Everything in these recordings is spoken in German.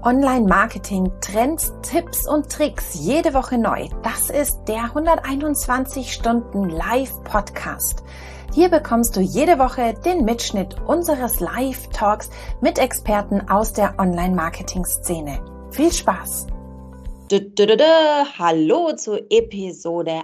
Online-Marketing, Trends, Tipps und Tricks jede Woche neu. Das ist der 121 Stunden Live-Podcast. Hier bekommst du jede Woche den Mitschnitt unseres Live-Talks mit Experten aus der Online-Marketing-Szene. Viel Spaß! Hallo zu Episode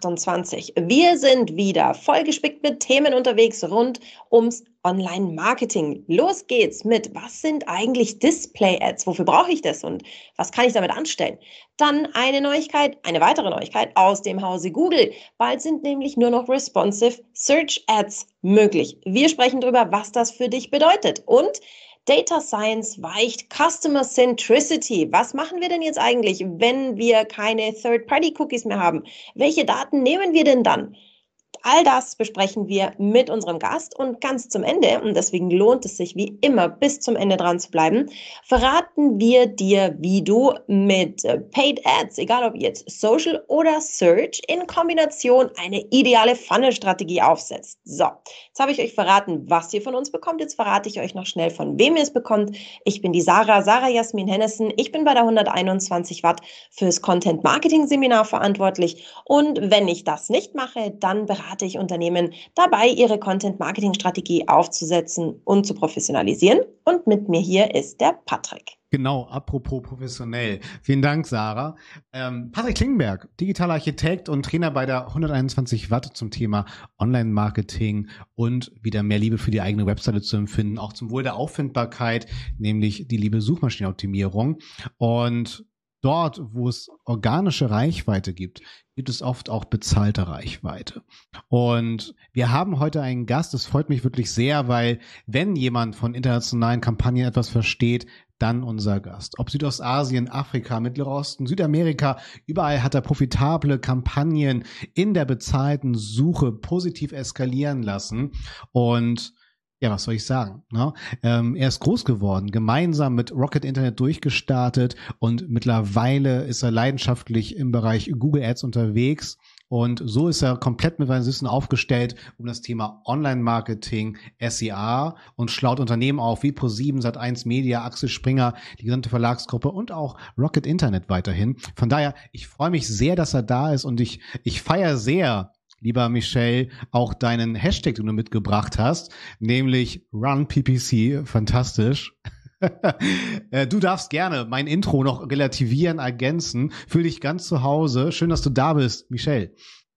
28. Wir sind wieder vollgespickt mit Themen unterwegs rund ums Online-Marketing. Los geht's mit, was sind eigentlich Display-Ads? Wofür brauche ich das und was kann ich damit anstellen? Dann eine weitere Neuigkeit aus dem Hause Google. Bald sind nämlich nur noch responsive Search Ads möglich. Wir sprechen darüber, was das für dich bedeutet und Data Science weicht Customer Centricity. Was machen wir denn jetzt eigentlich, wenn wir keine Third-Party-Cookies mehr haben? Welche Daten nehmen wir denn dann? All das besprechen wir mit unserem Gast und ganz zum Ende, und deswegen lohnt es sich wie immer bis zum Ende dran zu bleiben, verraten wir dir, wie du mit Paid Ads, egal ob jetzt Social oder Search, in Kombination eine ideale Funnel-Strategie aufsetzt. So, jetzt habe ich euch verraten, was ihr von uns bekommt. Jetzt verrate ich euch noch schnell, von wem ihr es bekommt. Ich bin die Sarah Jasmin Hennessen. Ich bin bei der 121 Watt fürs Content-Marketing-Seminar verantwortlich. Und wenn ich das nicht mache, dann berate ich Unternehmen dabei, ihre Content-Marketing-Strategie aufzusetzen und zu professionalisieren. Und mit mir hier ist der Patrick. Genau, apropos professionell. Vielen Dank, Sarah. Patrick Klingenberg, digitaler Architekt und Trainer bei der 121 Watt zum Thema Online-Marketing und wieder mehr Liebe für die eigene Webseite zu empfinden, auch zum Wohl der Auffindbarkeit, nämlich die liebe Suchmaschinenoptimierung. Und dort, wo es organische Reichweite gibt, gibt es oft auch bezahlte Reichweite. Und wir haben heute einen Gast, das freut mich wirklich sehr, weil wenn jemand von internationalen Kampagnen etwas versteht, dann unser Gast. Ob Südostasien, Afrika, Mittlerer Osten, Südamerika, überall hat er profitable Kampagnen in der bezahlten Suche positiv eskalieren lassen. Und ja, was soll ich sagen? Ne? Er ist groß geworden, gemeinsam mit Rocket Internet durchgestartet und mittlerweile ist er leidenschaftlich im Bereich Google Ads unterwegs. Und so ist er komplett mit seinen Wissen aufgestellt um das Thema Online-Marketing, SEA und schlaut Unternehmen auf wie ProSieben, Sat.1 Media, Axel Springer, die gesamte Verlagsgruppe und auch Rocket Internet weiterhin. Von daher, ich freue mich sehr, dass er da ist und ich feiere sehr, lieber Michel, auch deinen Hashtag, den du mitgebracht hast, nämlich RunPPC. Fantastisch. Du darfst gerne mein Intro noch relativieren, ergänzen. Fühl dich ganz zu Hause. Schön, dass du da bist, Michel.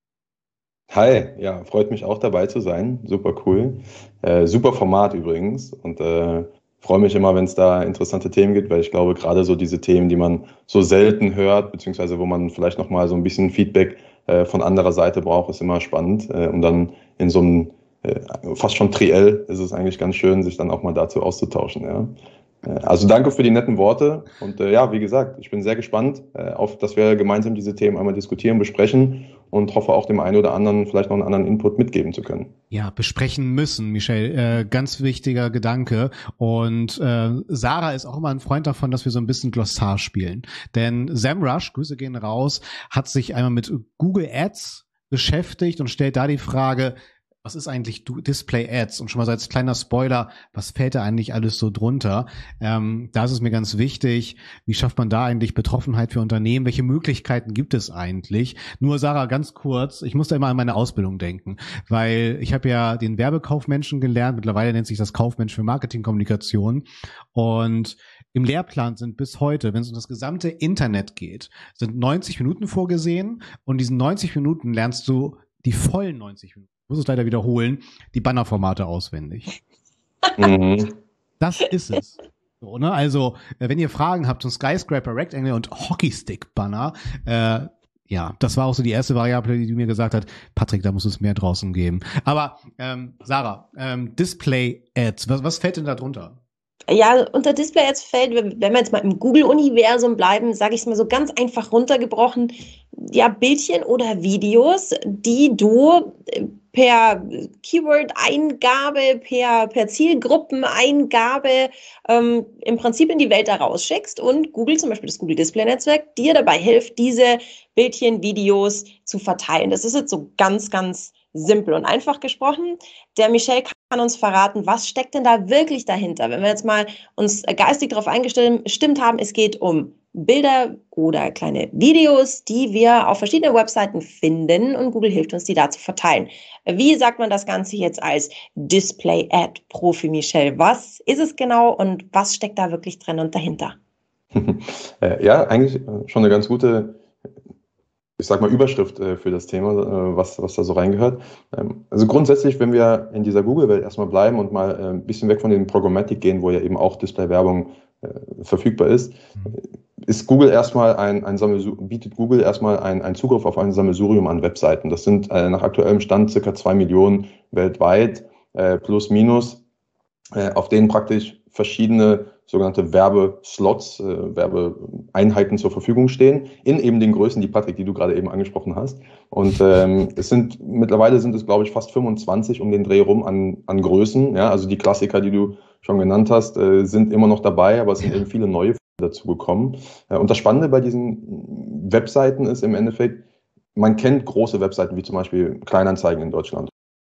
Hi, ja, freut mich auch dabei zu sein. Super cool. Super Format übrigens und freue mich immer, wenn es da interessante Themen gibt, weil ich glaube, gerade so diese Themen, die man so selten hört, beziehungsweise wo man vielleicht nochmal so ein bisschen Feedback von anderer Seite braucht, ist immer spannend. Und dann in so einem fast schon Triell ist es eigentlich ganz schön, sich dann auch mal dazu auszutauschen. Ja. Also danke für die netten Worte und ja, wie gesagt, ich bin sehr gespannt, auf, dass wir gemeinsam diese Themen einmal diskutieren, besprechen und hoffe auch dem einen oder anderen vielleicht noch einen anderen Input mitgeben zu können. Ja, besprechen müssen, Michel, ganz wichtiger Gedanke und Sarah ist auch immer ein Freund davon, dass wir so ein bisschen Glossar spielen, denn SEMrush, Grüße gehen raus, hat sich einmal mit Google Ads beschäftigt und stellt da die Frage, was ist eigentlich Display Ads? Und schon mal so als kleiner Spoiler, was fällt da eigentlich alles so drunter? Da ist es mir ganz wichtig, wie schafft man da eigentlich Betroffenheit für Unternehmen? Welche Möglichkeiten gibt es eigentlich? Nur Sarah, ganz kurz, ich muss da immer an meine Ausbildung denken, weil ich habe ja den Werbekaufmenschen gelernt, mittlerweile nennt sich das Kaufmensch für Marketingkommunikation und im Lehrplan sind bis heute, wenn es um das gesamte Internet geht, sind 90 Minuten vorgesehen und diesen 90 Minuten lernst du die vollen 90 Minuten. Ich muss es leider wiederholen, die Bannerformate auswendig. Das ist es. So, ne? Also, wenn ihr Fragen habt zum Skyscraper, Rectangle und Hockeystick-Banner, ja, das war auch so die erste Variable, die mir gesagt hat, Patrick, da muss es mehr draußen geben. Aber Sarah, Display-Ads, was fällt denn da drunter? Ja, unter Display Ads fällt, wenn wir jetzt mal im Google-Universum bleiben, sage ich es mal so ganz einfach runtergebrochen, ja, Bildchen oder Videos, die du per Keyword-Eingabe, per Zielgruppeneingabe im Prinzip in die Welt da rausschickst und Google, zum Beispiel das Google Display Netzwerk, dir dabei hilft, diese Bildchen, Videos zu verteilen. Das ist jetzt so ganz, ganz simpel und einfach gesprochen. Der Michel kann Kann uns verraten, was steckt denn da wirklich dahinter? Wenn wir jetzt mal uns geistig darauf eingestimmt haben, es geht um Bilder oder kleine Videos, die wir auf verschiedenen Webseiten finden und Google hilft uns, die da zu verteilen. Wie sagt man das Ganze jetzt als Display-Ad-Profi, Michel? Was ist es genau und was steckt da wirklich drin und dahinter? Ja, eigentlich schon eine ganz gute, ich sag mal, Überschrift für das Thema, was da so reingehört. Also grundsätzlich, wenn wir in dieser Google-Welt erstmal bleiben und mal ein bisschen weg von den Programmatic gehen, wo ja eben auch Display-Werbung verfügbar ist, bietet Google erstmal einen Zugriff auf ein Sammelsurium an Webseiten. Das sind nach aktuellem Stand ca. 2 Millionen weltweit, plus minus, auf denen praktisch verschiedene sogenannte Werbeslots, Werbeeinheiten zur Verfügung stehen, in eben den Größen, die Patrick, die du gerade eben angesprochen hast. Und mittlerweile sind es, glaube ich, fast 25 um den Dreh rum an Größen. Ja, also die Klassiker, die du schon genannt hast, sind immer noch dabei, aber es sind eben viele neue dazu gekommen. Und das Spannende bei diesen Webseiten ist im Endeffekt, man kennt große Webseiten wie zum Beispiel Kleinanzeigen in Deutschland,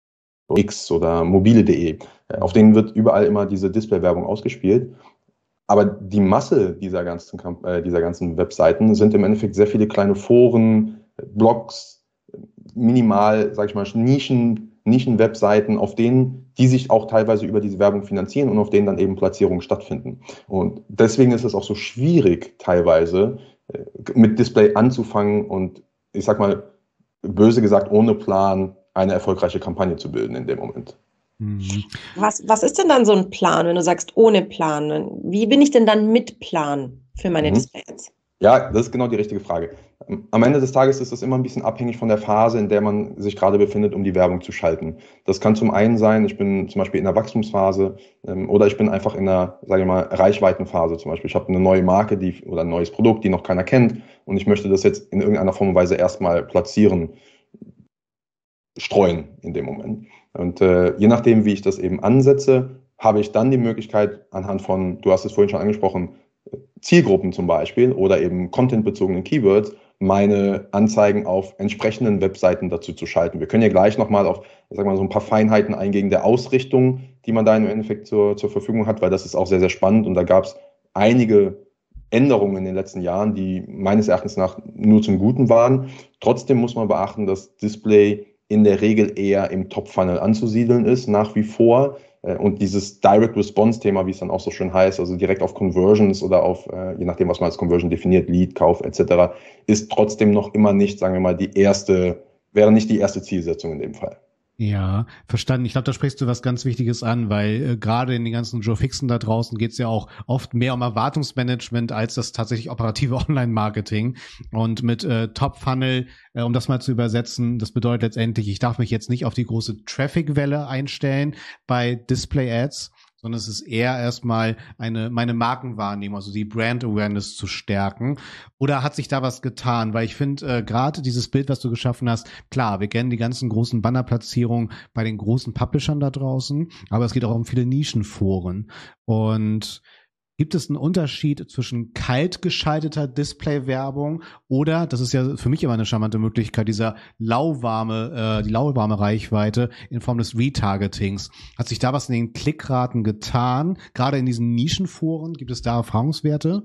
X oder mobile.de. Auf denen wird überall immer diese Display-Werbung ausgespielt. Aber die Masse dieser ganzen Webseiten sind im Endeffekt sehr viele kleine Foren, Blogs, minimal, sag ich mal, Nischen-Webseiten, auf denen die sich auch teilweise über diese Werbung finanzieren und auf denen dann eben Platzierungen stattfinden. Und deswegen ist es auch so schwierig, teilweise mit Display anzufangen und, ich sag mal, böse gesagt, ohne Plan eine erfolgreiche Kampagne zu bilden in dem Moment. Was ist denn dann so ein Plan, wenn du sagst ohne Plan? Wie bin ich denn dann mit Plan für meine Displays? Ja, das ist genau die richtige Frage. Am Ende des Tages ist das immer ein bisschen abhängig von der Phase, in der man sich gerade befindet, um die Werbung zu schalten. Das kann zum einen sein, ich bin zum Beispiel in der Wachstumsphase oder ich bin einfach in einer, sage ich mal, Reichweitenphase. Zum Beispiel, ich habe eine neue Marke oder ein neues Produkt, die noch keiner kennt und ich möchte das jetzt in irgendeiner Form und Weise erstmal platzieren, streuen in dem Moment. Und je nachdem, wie ich das eben ansetze, habe ich dann die Möglichkeit anhand von, du hast es vorhin schon angesprochen, Zielgruppen zum Beispiel oder eben contentbezogenen Keywords, meine Anzeigen auf entsprechenden Webseiten dazu zu schalten. Wir können ja gleich nochmal auf, ich sag mal, so ein paar Feinheiten eingehen der Ausrichtung, die man da im Endeffekt zur Verfügung hat, weil das ist auch sehr, sehr spannend und da gab es einige Änderungen in den letzten Jahren, die meines Erachtens nach nur zum Guten waren. Trotzdem muss man beachten, dass Display in der Regel eher im Top-Funnel anzusiedeln ist, nach wie vor. Und dieses Direct-Response-Thema, wie es dann auch so schön heißt, also direkt auf Conversions oder auf, je nachdem, was man als Conversion definiert, Lead, Kauf etc., ist trotzdem noch immer nicht, sagen wir mal, wäre nicht die erste Zielsetzung in dem Fall. Ja, verstanden. Ich glaube, da sprichst du was ganz Wichtiges an, weil gerade in den ganzen Joe Fixen da draußen geht es ja auch oft mehr um Erwartungsmanagement als das tatsächlich operative Online-Marketing. Und mit Top-Funnel, um das mal zu übersetzen, das bedeutet letztendlich, ich darf mich jetzt nicht auf die große Traffic-Welle einstellen bei Display-Ads, sondern es ist eher erstmal meine Markenwahrnehmung, also die Brand Awareness zu stärken. Oder hat sich da was getan? Weil ich finde, gerade dieses Bild, was du geschaffen hast, klar, wir kennen die ganzen großen Bannerplatzierungen bei den großen Publishern da draußen, aber es geht auch um viele Nischenforen. Und gibt es einen Unterschied zwischen kalt geschalteter Display-Werbung oder, das ist ja für mich immer eine charmante Möglichkeit, die lauwarme Reichweite in Form des Retargetings? Hat sich da was in den Klickraten getan? Gerade in diesen Nischenforen, gibt es da Erfahrungswerte?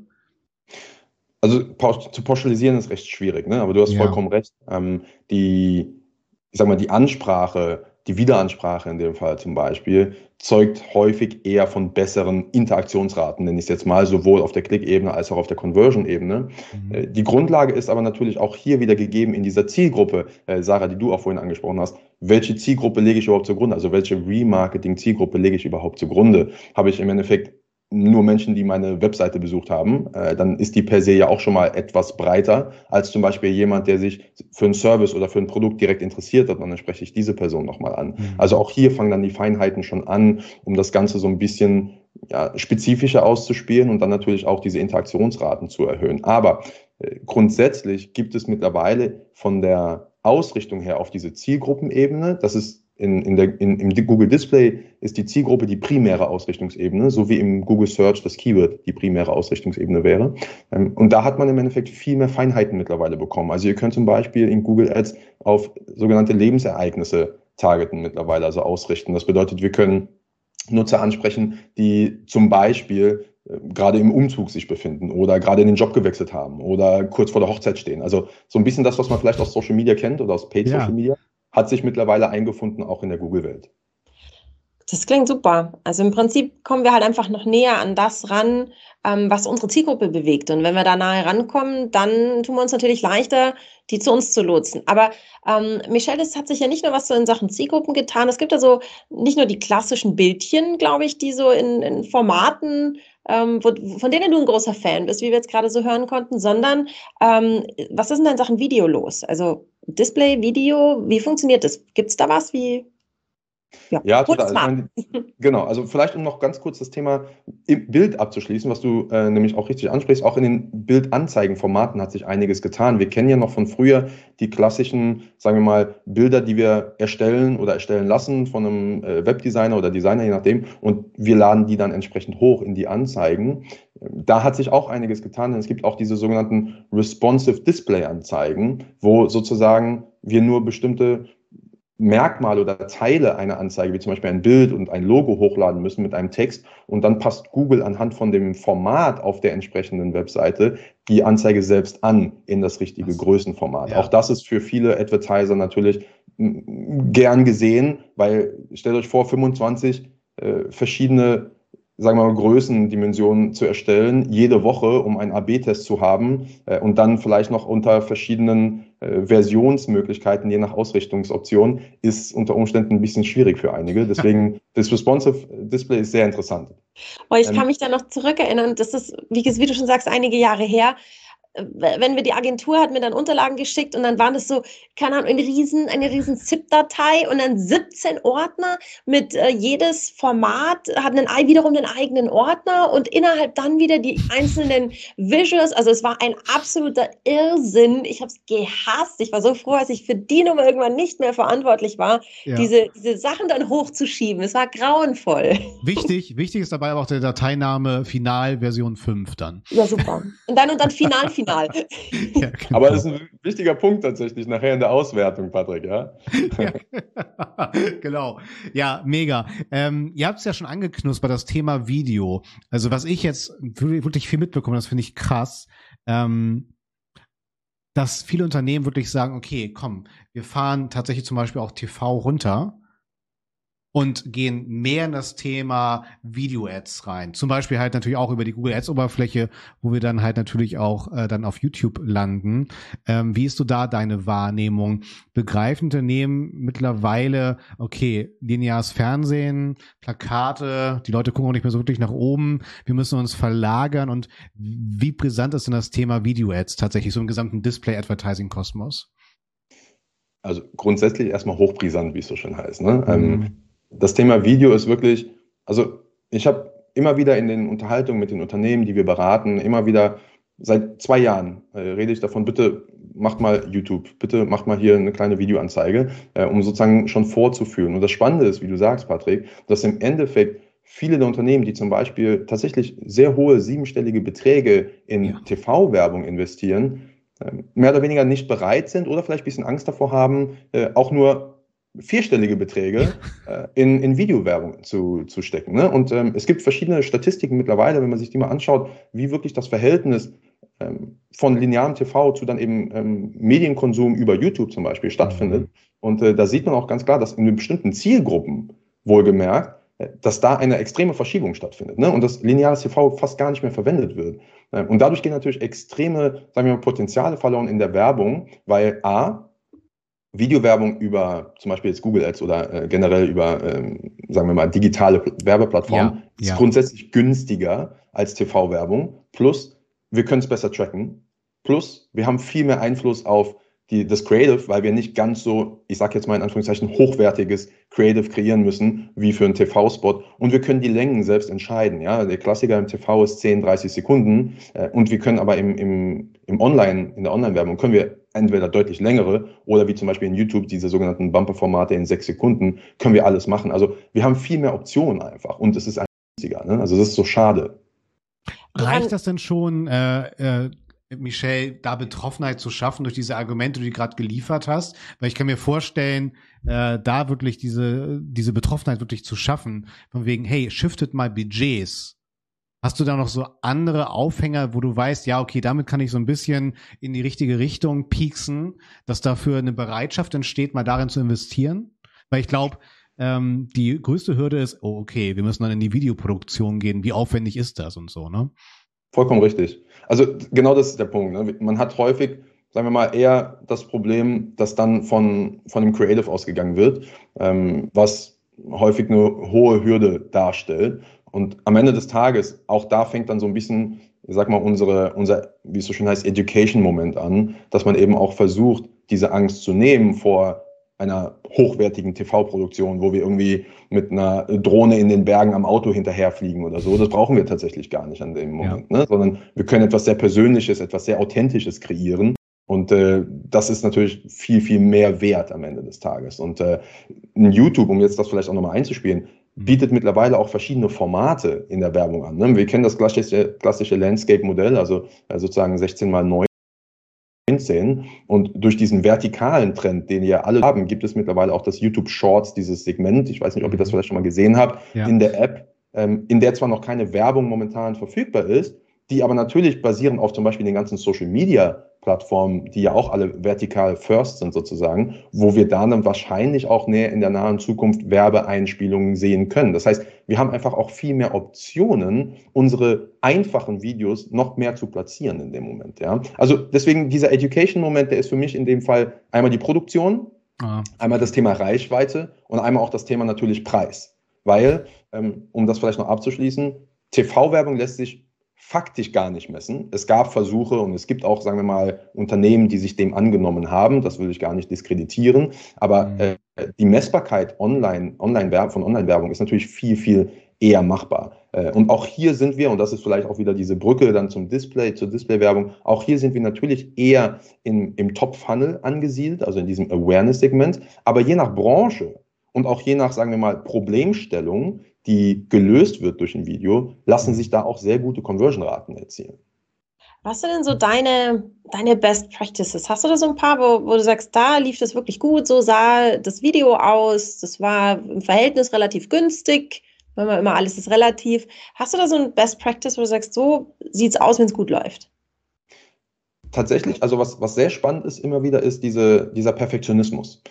Also zu pauschalisieren ist recht schwierig, ne? Aber du hast vollkommen recht. Die Ansprache, die Wiederansprache in dem Fall zum Beispiel, zeugt häufig eher von besseren Interaktionsraten, nenne ich es jetzt mal, sowohl auf der Klickebene als auch auf der Conversion-Ebene. Die Grundlage ist aber natürlich auch hier wieder gegeben in dieser Zielgruppe, Sarah, die du auch vorhin angesprochen hast. Welche Zielgruppe lege ich überhaupt zugrunde? Also welche Remarketing-Zielgruppe lege ich überhaupt zugrunde? Habe ich im Endeffekt nur Menschen, die meine Webseite besucht haben, dann ist die per se ja auch schon mal etwas breiter als zum Beispiel jemand, der sich für einen Service oder für ein Produkt direkt interessiert hat, und dann spreche ich diese Person nochmal an. Also auch hier fangen dann die Feinheiten schon an, um das Ganze so ein bisschen spezifischer auszuspielen und dann natürlich auch diese Interaktionsraten zu erhöhen. Aber grundsätzlich gibt es mittlerweile von der Ausrichtung her auf diese Zielgruppenebene, das ist im Google Display ist die Zielgruppe die primäre Ausrichtungsebene, so wie im Google Search das Keyword die primäre Ausrichtungsebene wäre. Und da hat man im Endeffekt viel mehr Feinheiten mittlerweile bekommen. Also ihr könnt zum Beispiel in Google Ads auf sogenannte Lebensereignisse targeten mittlerweile, also ausrichten. Das bedeutet, wir können Nutzer ansprechen, die zum Beispiel gerade im Umzug sich befinden oder gerade den Job gewechselt haben oder kurz vor der Hochzeit stehen. Also so ein bisschen das, was man vielleicht aus Social Media kennt oder aus Paid Social Media, hat sich mittlerweile eingefunden, auch in der Google-Welt. Das klingt super. Also im Prinzip kommen wir halt einfach noch näher an das ran, was unsere Zielgruppe bewegt. Und wenn wir da nahe rankommen, dann tun wir uns natürlich leichter, die zu uns zu lotsen. Aber Michelle, es hat sich ja nicht nur was so in Sachen Zielgruppen getan. Es gibt also nicht nur die klassischen Bildchen, glaube ich, die so in Formaten, von denen du ein großer Fan bist, wie wir jetzt gerade so hören konnten, sondern was ist denn in Sachen Video los? Also Display, Video, wie funktioniert das? Gibt es da was wie... Ja, total. Ich meine, genau, also vielleicht um noch ganz kurz das Thema Bild abzuschließen, was du nämlich auch richtig ansprichst, auch in den Bildanzeigenformaten hat sich einiges getan. Wir kennen ja noch von früher die klassischen, sagen wir mal, Bilder, die wir erstellen oder erstellen lassen von einem Webdesigner oder Designer, je nachdem, und wir laden die dann entsprechend hoch in die Anzeigen. Da hat sich auch einiges getan, denn es gibt auch diese sogenannten Responsive Display Anzeigen, wo sozusagen wir nur bestimmte Merkmale oder Teile einer Anzeige, wie zum Beispiel ein Bild und ein Logo hochladen müssen mit einem Text und dann passt Google anhand von dem Format auf der entsprechenden Webseite die Anzeige selbst an in das richtige Größenformat. Ja. Auch das ist für viele Advertiser natürlich gern gesehen, weil stellt euch vor, 25 verschiedene, sagen wir mal, Größendimensionen zu erstellen, jede Woche, um einen AB-Test zu haben und dann vielleicht noch unter verschiedenen Versionsmöglichkeiten, je nach Ausrichtungsoption, ist unter Umständen ein bisschen schwierig für einige. Deswegen, das Responsive Display ist sehr interessant. Oh, ich kann mich da noch zurückerinnern, das ist, wie du schon sagst, einige Jahre her. Wenn wir die Agentur hat mir dann Unterlagen geschickt und dann waren das so, keine Ahnung, eine riesen ZIP-Datei und dann 17 Ordner mit jedes Format hat wiederum einen eigenen Ordner und innerhalb dann wieder die einzelnen Visuals. Also es war ein absoluter Irrsinn. Ich habe es gehasst. Ich war so froh, als ich für die Nummer irgendwann nicht mehr verantwortlich war, diese Sachen dann hochzuschieben. Es war grauenvoll. Wichtig ist dabei aber auch der Dateiname Final Version 5 dann. Ja, super. Und dann Final. Ja, genau. Aber das ist ein wichtiger Punkt tatsächlich nachher in der Auswertung, Patrick, ja? Genau. Ja, mega. Ihr habt es ja schon angeknuspert, das Thema Video. Also was ich jetzt wirklich viel mitbekomme, das finde ich krass, dass viele Unternehmen wirklich sagen, okay, komm, wir fahren tatsächlich zum Beispiel auch TV runter und gehen mehr in das Thema Video-Ads rein. Zum Beispiel halt natürlich auch über die Google Ads-Oberfläche, wo wir dann halt natürlich auch dann auf YouTube landen. Wie ist so da deine Wahrnehmung? Begreifen Unternehmen mittlerweile, okay, lineares Fernsehen, Plakate, die Leute gucken auch nicht mehr so wirklich nach oben, wir müssen uns verlagern und wie brisant ist denn das Thema Video-Ads tatsächlich so im gesamten Display-Advertising-Kosmos? Also grundsätzlich erstmal hochbrisant, wie es so schön heißt, ne? Das Thema Video ist wirklich, also ich habe immer wieder in den Unterhaltungen mit den Unternehmen, die wir beraten, immer wieder seit 2 Jahren rede ich davon, bitte macht mal YouTube, bitte macht mal hier eine kleine Videoanzeige, um sozusagen schon vorzuführen. Und das Spannende ist, wie du sagst, Patrick, dass im Endeffekt viele der Unternehmen, die zum Beispiel tatsächlich sehr hohe 7-stellige Beträge in TV-Werbung investieren, mehr oder weniger nicht bereit sind oder vielleicht ein bisschen Angst davor haben, auch nur 4-stellige Beträge in Videowerbung zu stecken. Ne? Und es gibt verschiedene Statistiken mittlerweile, wenn man sich die mal anschaut, wie wirklich das Verhältnis von linearem TV zu dann eben Medienkonsum über YouTube zum Beispiel stattfindet. Und da sieht man auch ganz klar, dass in bestimmten Zielgruppen, wohlgemerkt, dass da eine extreme Verschiebung stattfindet, ne? Und dass lineares TV fast gar nicht mehr verwendet wird. Und dadurch gehen natürlich extreme, sagen wir mal, Potenziale verloren in der Werbung, weil Videowerbung über zum Beispiel jetzt Google Ads oder generell über, sagen wir mal, digitale Werbeplattformen ist grundsätzlich günstiger als TV-Werbung. Plus, wir können es besser tracken. Plus, wir haben viel mehr Einfluss auf das Creative, weil wir nicht ganz so, ich sage jetzt mal in Anführungszeichen, hochwertiges Creative kreieren müssen, wie für einen TV-Spot. Und wir können die Längen selbst entscheiden. Ja? Der Klassiker im TV ist 10, 30 Sekunden. Und wir können aber in der Online-Werbung können wir entweder deutlich längere oder wie zum Beispiel in YouTube diese sogenannten Bumper-Formate in 6 Sekunden, können wir alles machen. Also wir haben viel mehr Optionen einfach. Und es ist günstiger. Ne? Also das ist so schade. Reicht das denn schon, Michelle, da Betroffenheit zu schaffen durch diese Argumente, die du gerade geliefert hast? Weil ich kann mir vorstellen, da wirklich diese Betroffenheit wirklich zu schaffen, von wegen, hey, shiftet mal Budgets. Hast du da noch so andere Aufhänger, wo du weißt, ja, okay, damit kann ich so ein bisschen in die richtige Richtung pieksen, dass dafür eine Bereitschaft entsteht, mal darin zu investieren? Weil ich glaube, die größte Hürde ist, oh, okay, wir müssen dann in die Videoproduktion gehen. Wie aufwendig ist das und so, ne? Vollkommen richtig. Also genau das ist der Punkt. Ne? Man hat häufig, sagen wir mal, eher das Problem, dass dann von dem Creative ausgegangen wird, was häufig eine hohe Hürde darstellt. Und am Ende des Tages, auch da fängt dann so ein bisschen, ich sag mal, unser, wie es so schön heißt, Education-Moment an, dass man eben auch versucht, diese Angst zu nehmen vor einer hochwertigen TV-Produktion, wo wir irgendwie mit einer Drohne in den Bergen am Auto hinterherfliegen oder so. Das brauchen wir tatsächlich gar nicht an dem Moment, ne? Sondern wir können etwas sehr Persönliches, etwas sehr Authentisches kreieren. Und das ist natürlich viel, viel mehr wert am Ende des Tages. Und YouTube, um jetzt das vielleicht auch nochmal einzuspielen, bietet mittlerweile auch verschiedene Formate in der Werbung an. Ne? Wir kennen das klassische Landscape-Modell, also sozusagen 16x9. Und durch diesen vertikalen Trend, den ja alle haben, gibt es mittlerweile auch das YouTube Shorts, dieses Segment. Ich weiß nicht, ob ihr das vielleicht schon mal gesehen habt, in der App, in der zwar noch keine Werbung momentan verfügbar ist, die aber natürlich basierend auf zum Beispiel den ganzen Social-Media-Plattformen, die ja auch alle vertikal first sind sozusagen, wo wir dann wahrscheinlich auch näher in der nahen Zukunft Werbeeinspielungen sehen können. Das heißt, wir haben einfach auch viel mehr Optionen, unsere einfachen Videos noch mehr zu platzieren in dem Moment. Ja? Also deswegen dieser Education-Moment, der ist für mich in dem Fall einmal die Produktion, einmal das Thema Reichweite und einmal auch das Thema natürlich Preis. Weil, um das vielleicht noch abzuschließen, TV-Werbung lässt sich faktisch gar nicht messen. Es gab Versuche und es gibt auch, sagen wir mal, Unternehmen, die sich dem angenommen haben. Das will ich gar nicht diskreditieren. Aber die Messbarkeit von Online-Werbung ist natürlich viel, viel eher machbar. Und auch hier sind wir, und das ist vielleicht auch wieder diese Brücke dann zur Display-Werbung, auch hier sind wir natürlich eher im Top-Funnel angesiedelt, also in diesem Awareness-Segment. Aber je nach Branche und auch je nach, sagen wir mal, Problemstellung, die gelöst wird durch ein Video, lassen sich da auch sehr gute Conversion-Raten erzielen. Was sind denn so deine Best Practices? Hast du da so ein paar, wo du sagst, da lief das wirklich gut, so sah das Video aus, das war im Verhältnis relativ günstig, wenn man immer alles ist relativ. Hast du da so ein Best Practice, wo du sagst, so sieht es aus, wenn es gut läuft? Tatsächlich, also was sehr spannend ist immer wieder, ist dieser Perfektionismus.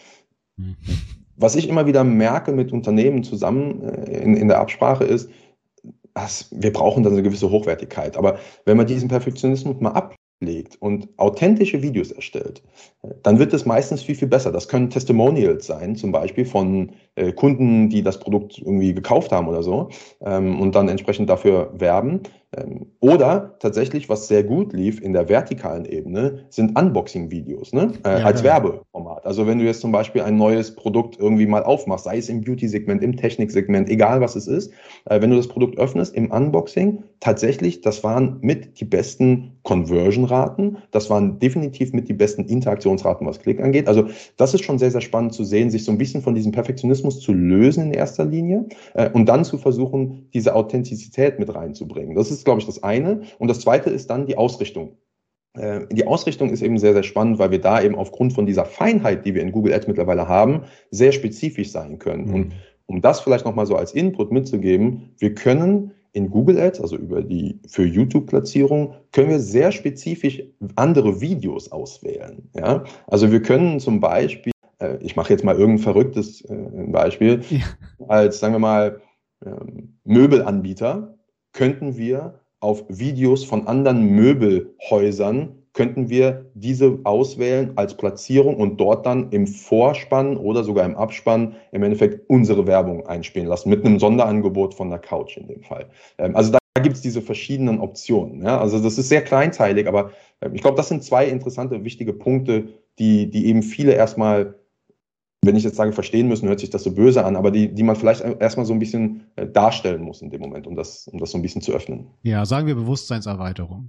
Was ich immer wieder merke mit Unternehmen zusammen in der Absprache ist, wir brauchen dann eine gewisse Hochwertigkeit. Aber wenn man diesen Perfektionismus mal ablegt und authentische Videos erstellt, dann wird es meistens viel, viel besser. Das können Testimonials sein, zum Beispiel von Kunden, die das Produkt irgendwie gekauft haben oder so und dann entsprechend dafür werben. Oder tatsächlich, was sehr gut lief in der vertikalen Ebene, sind Unboxing-Videos, ne? Als Werbeformat. Also wenn du jetzt zum Beispiel ein neues Produkt irgendwie mal aufmachst, sei es im Beauty-Segment, im Technik-Segment, egal was es ist, wenn du das Produkt öffnest im Unboxing, tatsächlich, das waren mit die besten Conversion-Raten, das waren definitiv mit die besten Interaktionsraten, was Klick angeht. Also das ist schon sehr, sehr spannend zu sehen, sich so ein bisschen von diesem Perfektionismus zu lösen in erster Linie und dann zu versuchen, diese Authentizität mit reinzubringen. Das ist, glaube ich, das eine. Und das zweite ist dann die Ausrichtung. Die Ausrichtung ist eben sehr, sehr spannend, weil wir da eben aufgrund von dieser Feinheit, die wir in Google Ads mittlerweile haben, sehr spezifisch sein können. Und um das vielleicht nochmal so als Input mitzugeben, wir können in Google Ads, also über die für YouTube-Platzierung, können wir sehr spezifisch andere Videos auswählen. Ja? Also wir können zum Beispiel, ich mache jetzt mal irgendein verrücktes Beispiel, als, sagen wir mal, Möbelanbieter, könnten wir auf Videos von anderen Möbelhäusern, könnten wir diese auswählen als Platzierung und dort dann im Vorspann oder sogar im Abspann im Endeffekt unsere Werbung einspielen lassen, mit einem Sonderangebot von der Couch in dem Fall. Also da gibt es diese verschiedenen Optionen. Ja? Also das ist sehr kleinteilig, aber ich glaube, das sind zwei interessante, wichtige Punkte, die eben viele erstmal, wenn ich jetzt sage, verstehen müssen, hört sich das so böse an, aber die man vielleicht erstmal so ein bisschen darstellen muss in dem Moment, um das so ein bisschen zu öffnen. Ja, sagen wir Bewusstseinserweiterung.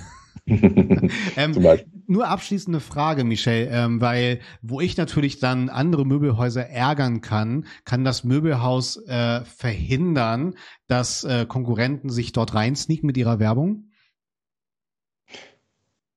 Nur abschließende Frage, Michelle, weil wo ich natürlich dann andere Möbelhäuser ärgern kann das Möbelhaus verhindern, dass Konkurrenten sich dort reinsneaken mit ihrer Werbung?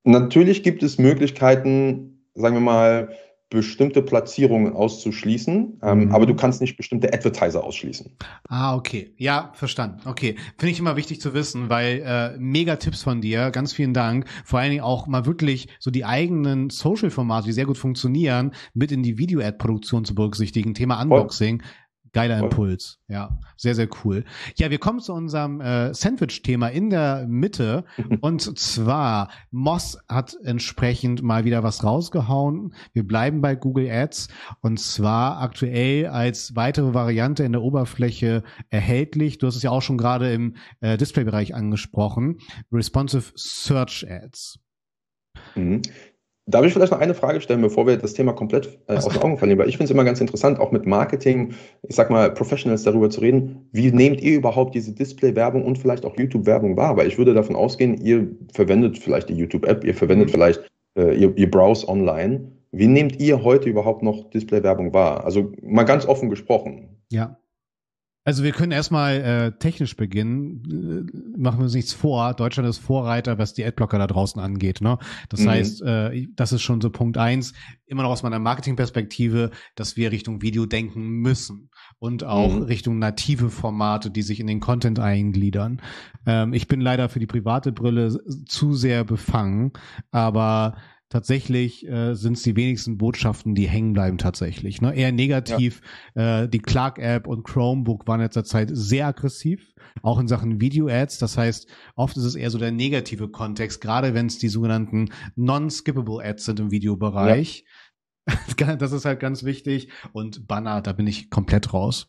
Natürlich gibt es Möglichkeiten, sagen wir mal, bestimmte Platzierungen auszuschließen, aber du kannst nicht bestimmte Advertiser ausschließen. Ah, okay. Ja, verstanden. Okay. Finde ich immer wichtig zu wissen, weil mega Tipps von dir. Ganz vielen Dank. Vor allen Dingen auch mal wirklich so die eigenen Social-Formate, die sehr gut funktionieren, mit in die Video-Ad-Produktion zu berücksichtigen. Thema Unboxing. Geiler Impuls. Ja, sehr, sehr cool. Ja, wir kommen zu unserem Sandwich-Thema in der Mitte. Und zwar, Moz hat entsprechend mal wieder was rausgehauen. Wir bleiben bei Google Ads. Und zwar aktuell als weitere Variante in der Oberfläche erhältlich. Du hast es ja auch schon gerade im Display-Bereich angesprochen. Responsive Search Ads. Mhm. Darf ich vielleicht noch eine Frage stellen, bevor wir das Thema komplett aus den Augen verlieren? Weil ich finde es immer ganz interessant, auch mit Marketing, ich sag mal, Professionals darüber zu reden. Wie nehmt ihr überhaupt diese Display-Werbung und vielleicht auch YouTube-Werbung wahr? Weil ich würde davon ausgehen, ihr verwendet vielleicht die YouTube-App, ihr verwendet vielleicht, ihr browse online. Wie nehmt ihr heute überhaupt noch Display-Werbung wahr? Also mal ganz offen gesprochen. Ja. Also wir können erstmal technisch beginnen. Machen wir uns nichts vor. Deutschland ist Vorreiter, was die Adblocker da draußen angeht. Ne? Das heißt, das ist schon so Punkt 1, immer noch aus meiner Marketingperspektive, dass wir Richtung Video denken müssen und auch Richtung native Formate, die sich in den Content eingliedern. Ich bin leider für die private Brille zu sehr befangen, aber tatsächlich sind es die wenigsten Botschaften, die hängen bleiben tatsächlich. Ne? Eher negativ. Ja. Die Clark-App und Chromebook waren in letzter Zeit sehr aggressiv, auch in Sachen Video-Ads. Das heißt, oft ist es eher so der negative Kontext, gerade wenn es die sogenannten non-skippable Ads sind im Videobereich. Ja. Das ist halt ganz wichtig. Und Banner, da bin ich komplett raus.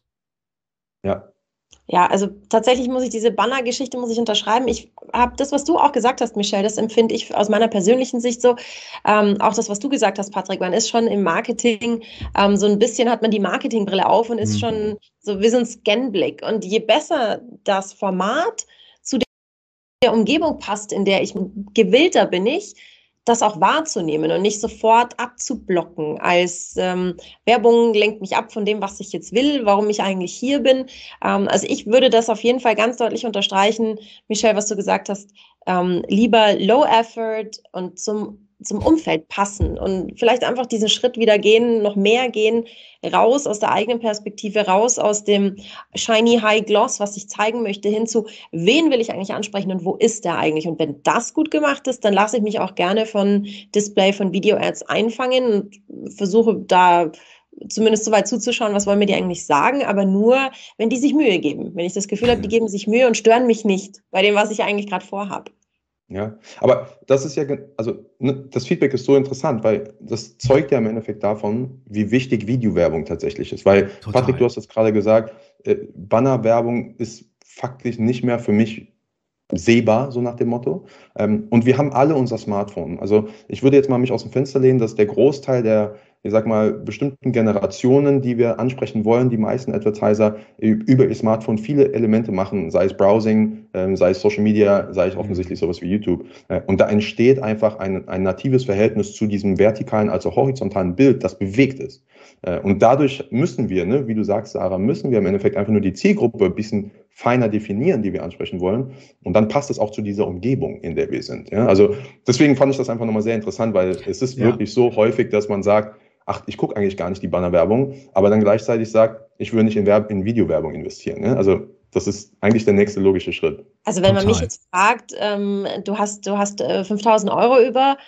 Ja. Ja, also tatsächlich muss ich diese Banner-Geschichte unterschreiben. Ich habe das, was du auch gesagt hast, Michelle, das empfinde ich aus meiner persönlichen Sicht so. Auch das, was du gesagt hast, Patrick, man ist schon im Marketing, so ein bisschen hat man die Marketingbrille auf und ist schon so wie so ein Scanblick. Und je besser das Format zu der Umgebung passt, in der ich gewillter bin, das auch wahrzunehmen und nicht sofort abzublocken als Werbung lenkt mich ab von dem, was ich jetzt will, warum ich eigentlich hier bin. Also ich würde das auf jeden Fall ganz deutlich unterstreichen, Michelle, was du gesagt hast, lieber Low Effort und zum Umfeld passen und vielleicht einfach diesen Schritt wieder gehen, noch mehr gehen, raus aus der eigenen Perspektive, raus aus dem shiny High Gloss, was ich zeigen möchte, hin zu, wen will ich eigentlich ansprechen und wo ist der eigentlich? Und wenn das gut gemacht ist, dann lasse ich mich auch gerne von Display, von Video-Ads einfangen und versuche da zumindest so weit zuzuschauen, was wollen mir die eigentlich sagen, aber nur, wenn die sich Mühe geben. Wenn ich das Gefühl habe, die geben sich Mühe und stören mich nicht bei dem, was ich eigentlich gerade vorhabe. Ja, aber das ist ja, also das Feedback ist so interessant, weil das zeugt ja im Endeffekt davon, wie wichtig Videowerbung tatsächlich ist. Weil, total. Patrick, du hast jetzt gerade gesagt, Bannerwerbung ist faktisch nicht mehr für mich sehbar, so nach dem Motto. Und wir haben alle unser Smartphone. Also ich würde jetzt mal mich aus dem Fenster lehnen, dass der Großteil der, ich sag mal, bestimmten Generationen, die wir ansprechen wollen, die meisten Advertiser über ihr Smartphone viele Elemente machen, sei es Browsing, sei es Social Media, sei es offensichtlich sowas wie YouTube. Und da entsteht einfach ein natives Verhältnis zu diesem vertikalen, also horizontalen Bild, das bewegt ist. Und dadurch müssen wir, ne, wie du sagst, Sarah, müssen wir im Endeffekt einfach nur die Zielgruppe ein bisschen feiner definieren, die wir ansprechen wollen. Und dann passt es auch zu dieser Umgebung, in der wir sind. Ja? Also deswegen fand ich das einfach nochmal sehr interessant, weil es ist wirklich so häufig, dass man sagt, ach, ich gucke eigentlich gar nicht die Bannerwerbung, aber dann gleichzeitig sagt, ich will nicht in Videowerbung investieren. Ne? Also das ist eigentlich der nächste logische Schritt. Also wenn man mich jetzt fragt, du hast 5.000 Euro über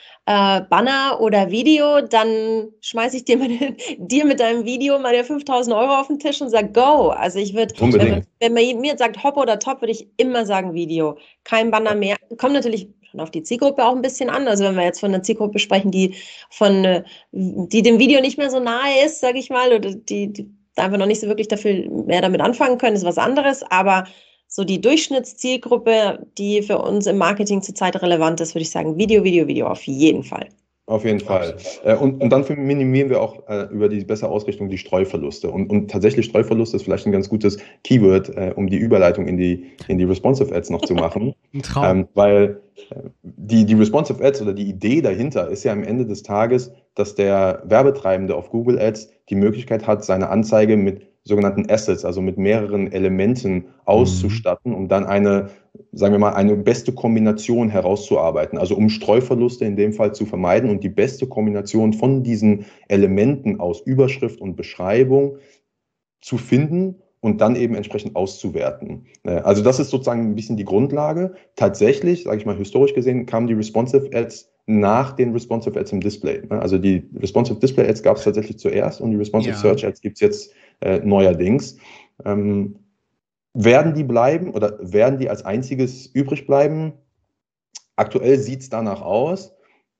Banner oder Video, dann schmeiße ich dir mit deinem Video meine 5.000 Euro auf den Tisch und sage, go. Also ich würde, wenn man mir sagt, hopp oder top, würde ich immer sagen Video. Kein Banner mehr. Kommt natürlich schon auf die Zielgruppe auch ein bisschen an. Also wenn wir jetzt von einer Zielgruppe sprechen, die dem Video nicht mehr so nahe ist, sage ich mal, oder die einfach noch nicht so wirklich dafür mehr damit anfangen können, ist was anderes. Aber so die Durchschnittszielgruppe, die für uns im Marketing zurzeit relevant ist, würde ich sagen, Video, auf jeden Fall. Auf jeden Fall. Und dann minimieren wir auch über die bessere Ausrichtung die Streuverluste. Und tatsächlich Streuverluste ist vielleicht ein ganz gutes Keyword, um die Überleitung in die Responsive Ads noch zu machen. Ein Traum. Weil die Responsive Ads oder die Idee dahinter ist ja am Ende des Tages, dass der Werbetreibende auf Google Ads die Möglichkeit hat, seine Anzeige mit sogenannten Assets, also mit mehreren Elementen auszustatten, um dann sagen wir mal, eine beste Kombination herauszuarbeiten. Also um Streuverluste in dem Fall zu vermeiden und die beste Kombination von diesen Elementen aus Überschrift und Beschreibung zu finden und dann eben entsprechend auszuwerten. Also das ist sozusagen ein bisschen die Grundlage. Tatsächlich, sage ich mal, historisch gesehen, kamen die Responsive Ads nach den Responsive Ads im Display. Also die Responsive Display Ads gab es tatsächlich zuerst und die Responsive Search Ads gibt es jetzt neuerdings. Werden die bleiben oder werden die als einziges übrig bleiben? Aktuell sieht es danach aus,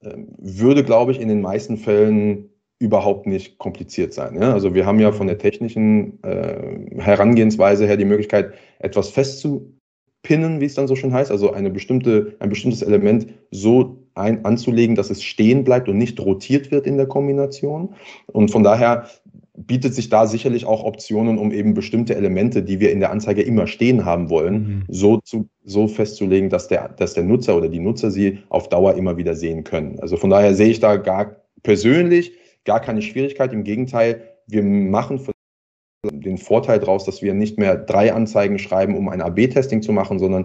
würde, glaube ich, in den meisten Fällen überhaupt nicht kompliziert sein. Ja? Also wir haben ja von der technischen Herangehensweise her die Möglichkeit, etwas festzupinnen, wie es dann so schön heißt, also ein bestimmtes Element so anzulegen, dass es stehen bleibt und nicht rotiert wird in der Kombination. Und von daher bietet sich da sicherlich auch Optionen, um eben bestimmte Elemente, die wir in der Anzeige immer stehen haben wollen, so festzulegen, dass der Nutzer oder die Nutzer sie auf Dauer immer wieder sehen können. Also von daher sehe ich da persönlich gar keine Schwierigkeit. Im Gegenteil, wir machen den Vorteil daraus, dass wir nicht mehr 3 Anzeigen schreiben, um ein AB-Testing zu machen, sondern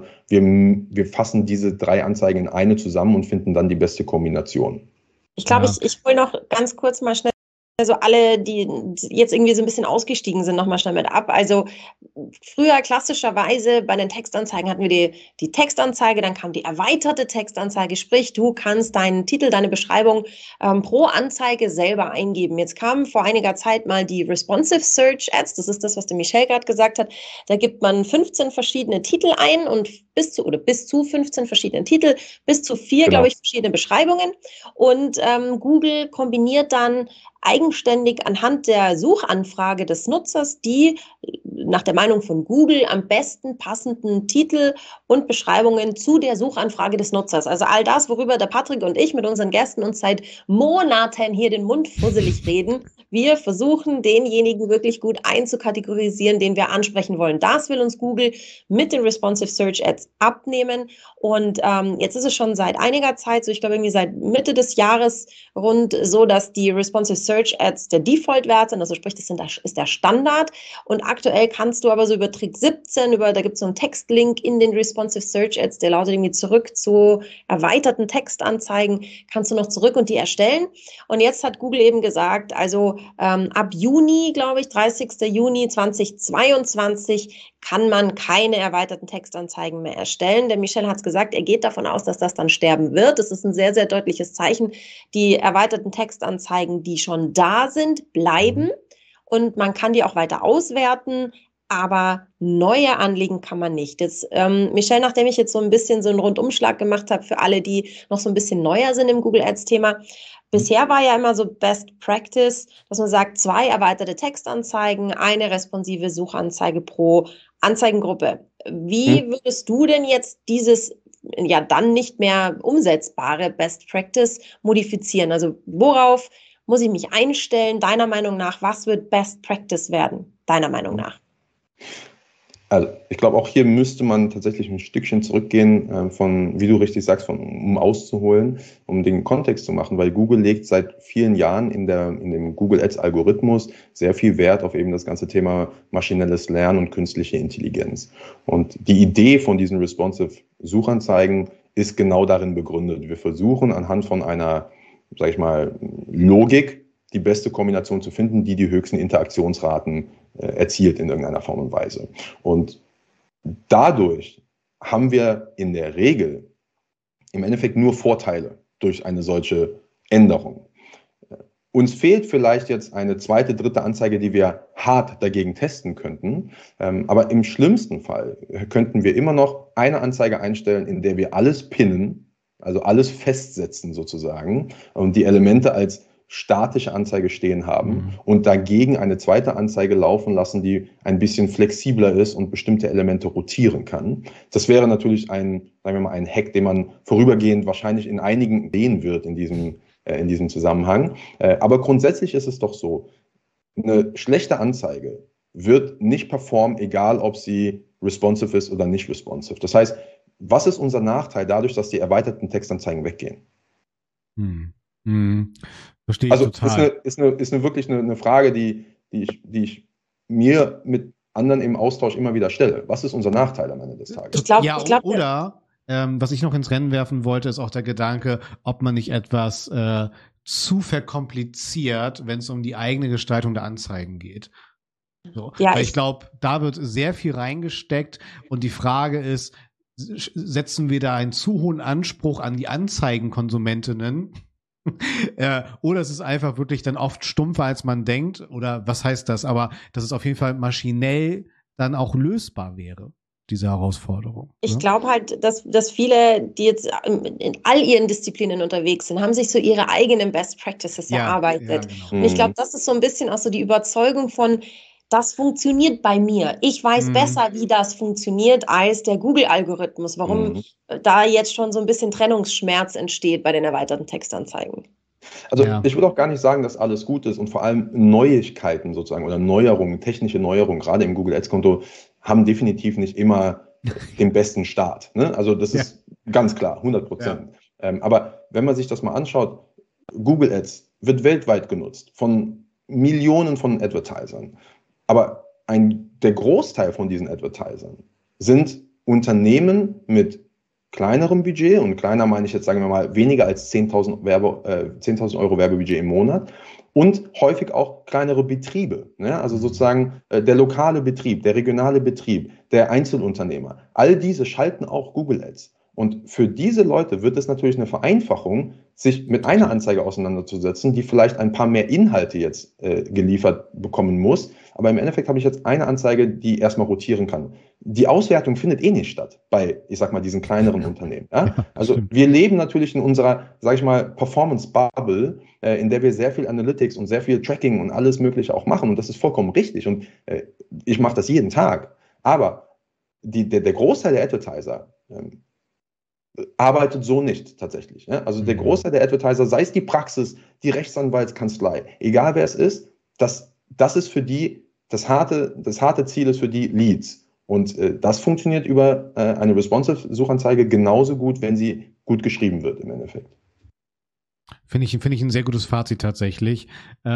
wir fassen diese 3 Anzeigen in eine zusammen und finden dann die beste Kombination. Ich glaube, ich hole noch ganz kurz mal schnell, also alle, die jetzt irgendwie so ein bisschen ausgestiegen sind, nochmal schnell mit ab. Also früher klassischerweise bei den Textanzeigen hatten wir die Textanzeige, dann kam die erweiterte Textanzeige, sprich du kannst deinen Titel, deine Beschreibung pro Anzeige selber eingeben. Jetzt kam vor einiger Zeit mal die Responsive Search Ads, das ist das, was der Michel gerade gesagt hat. Da gibt man 15 verschiedene Titel ein und bis zu 15 verschiedene Titel, bis zu 4, glaube ich, verschiedene Beschreibungen. Und Google kombiniert dann eigenständig anhand der Suchanfrage des Nutzers die nach der Meinung von Google am besten passenden Titel und Beschreibungen zu der Suchanfrage des Nutzers. Also all das, worüber der Patrick und ich mit unseren Gästen uns seit Monaten hier den Mund fusselig reden. Wir versuchen, denjenigen wirklich gut einzukategorisieren, den wir ansprechen wollen. Das will uns Google mit den Responsive Search Ads abnehmen. Und jetzt ist es schon seit einiger Zeit, so ich glaube irgendwie seit Mitte des Jahres rund so, dass die Responsive Search Ads der Default-Wert sind. Also sprich, das ist der Standard. Und aktuell kannst du aber so über Trick 17, da gibt es so einen Textlink in den Responsive Search Ads, der lautet irgendwie zurück zu erweiterten Textanzeigen, kannst du noch zurück und die erstellen. Und jetzt hat Google eben gesagt, also ab Juni, glaube ich, 30. Juni 2022 kann man keine erweiterten Textanzeigen mehr erstellen. Der Michel hat es gesagt, er geht davon aus, dass das dann sterben wird. Das ist ein sehr, sehr deutliches Zeichen. Die erweiterten Textanzeigen, die schon da sind, bleiben. Und man kann die auch weiter auswerten, aber neue anlegen kann man nicht. Jetzt, Michel, nachdem ich jetzt so ein bisschen so einen Rundumschlag gemacht habe für alle, die noch so ein bisschen neuer sind im Google Ads-Thema, bisher war ja immer so Best Practice, dass man sagt, 2 erweiterte Textanzeigen, eine responsive Suchanzeige pro Anzeigengruppe. Wie würdest du denn jetzt dieses ja dann nicht mehr umsetzbare Best Practice modifizieren? Also worauf muss ich mich einstellen? Deiner Meinung nach, was wird Best Practice werden? Deiner Meinung nach? Also ich glaube, auch hier müsste man tatsächlich ein Stückchen zurückgehen, wie du richtig sagst, um auszuholen, um den Kontext zu machen, weil Google legt seit vielen Jahren in dem Google Ads Algorithmus sehr viel Wert auf eben das ganze Thema maschinelles Lernen und künstliche Intelligenz. Und die Idee von diesen responsive Suchanzeigen ist genau darin begründet. Wir versuchen anhand von einer, sag ich mal, Logik die beste Kombination zu finden, die höchsten Interaktionsraten erzielt in irgendeiner Form und Weise. Und dadurch haben wir in der Regel im Endeffekt nur Vorteile durch eine solche Änderung. Uns fehlt vielleicht jetzt eine zweite, dritte Anzeige, die wir hart dagegen testen könnten. Aber im schlimmsten Fall könnten wir immer noch eine Anzeige einstellen, in der wir alles pinnen, also alles festsetzen sozusagen und die Elemente als statische Anzeige stehen haben und dagegen eine zweite Anzeige laufen lassen, die ein bisschen flexibler ist und bestimmte Elemente rotieren kann. Das wäre natürlich sagen wir mal, ein Hack, den man vorübergehend wahrscheinlich in einigen sehen wird in diesem Zusammenhang. Aber grundsätzlich ist es doch so, eine schlechte Anzeige wird nicht performen, egal ob sie responsive ist oder nicht responsive. Das heißt, was ist unser Nachteil dadurch, dass die erweiterten Textanzeigen weggehen? Verstehe ich total. Ist wirklich eine Frage, die ich mir mit anderen im Austausch immer wieder stelle. Was ist unser Nachteil am Ende des Tages? Ich glaube, was ich noch ins Rennen werfen wollte, ist auch der Gedanke, ob man nicht etwas zu verkompliziert, wenn es um die eigene Gestaltung der Anzeigen geht. So. Ja, Weil ich glaube, da wird sehr viel reingesteckt und die Frage ist, setzen wir da einen zu hohen Anspruch an die Anzeigenkonsumentinnen? Oder es ist einfach wirklich dann oft stumpfer, als man denkt? Oder was heißt das? Aber dass es auf jeden Fall maschinell dann auch lösbar wäre, diese Herausforderung. Ich glaube halt, dass viele, die jetzt in all ihren Disziplinen unterwegs sind, haben sich so ihre eigenen Best Practices erarbeitet. Ja, genau. Und ich glaube, das ist so ein bisschen auch so die Überzeugung von, das funktioniert bei mir. Ich weiß besser, wie das funktioniert, als der Google-Algorithmus. Warum da jetzt schon so ein bisschen Trennungsschmerz entsteht bei den erweiterten Textanzeigen. Also ich würde auch gar nicht sagen, dass alles gut ist und vor allem Neuigkeiten sozusagen oder Neuerungen, technische Neuerungen, gerade im Google Ads-Konto, haben definitiv nicht immer den besten Start. Ne? Also das ist ganz klar, 100%. Ja. Aber wenn man sich das mal anschaut, Google Ads wird weltweit genutzt von Millionen von Advertisern. Aber der Großteil von diesen Advertisern sind Unternehmen mit kleinerem Budget, und kleiner meine ich jetzt, sagen wir mal, weniger als 10.000 Euro Werbebudget im Monat und häufig auch kleinere Betriebe. Ne? Also sozusagen der lokale Betrieb, der regionale Betrieb, der Einzelunternehmer. All diese schalten auch Google Ads. Und für diese Leute wird es natürlich eine Vereinfachung, sich mit einer Anzeige auseinanderzusetzen, die vielleicht ein paar mehr Inhalte jetzt geliefert bekommen muss. Aber im Endeffekt habe ich jetzt eine Anzeige, die erstmal rotieren kann. Die Auswertung findet eh nicht statt bei, ich sag mal, diesen kleineren Unternehmen. Ja? Also wir leben natürlich in unserer, sage ich mal, Performance-Bubble, in der wir sehr viel Analytics und sehr viel Tracking und alles Mögliche auch machen. Und das ist vollkommen richtig. Und ich mache das jeden Tag. Aber der Großteil der Advertiser arbeitet so nicht tatsächlich. Ja? Also der Großteil der Advertiser, sei es die Praxis, die Rechtsanwaltskanzlei, egal wer es ist, das ist für die, das harte Ziel ist für die Leads. Und das funktioniert über eine Responsive-Suchanzeige genauso gut, wenn sie gut geschrieben wird im Endeffekt. Finde ich ein sehr gutes Fazit tatsächlich.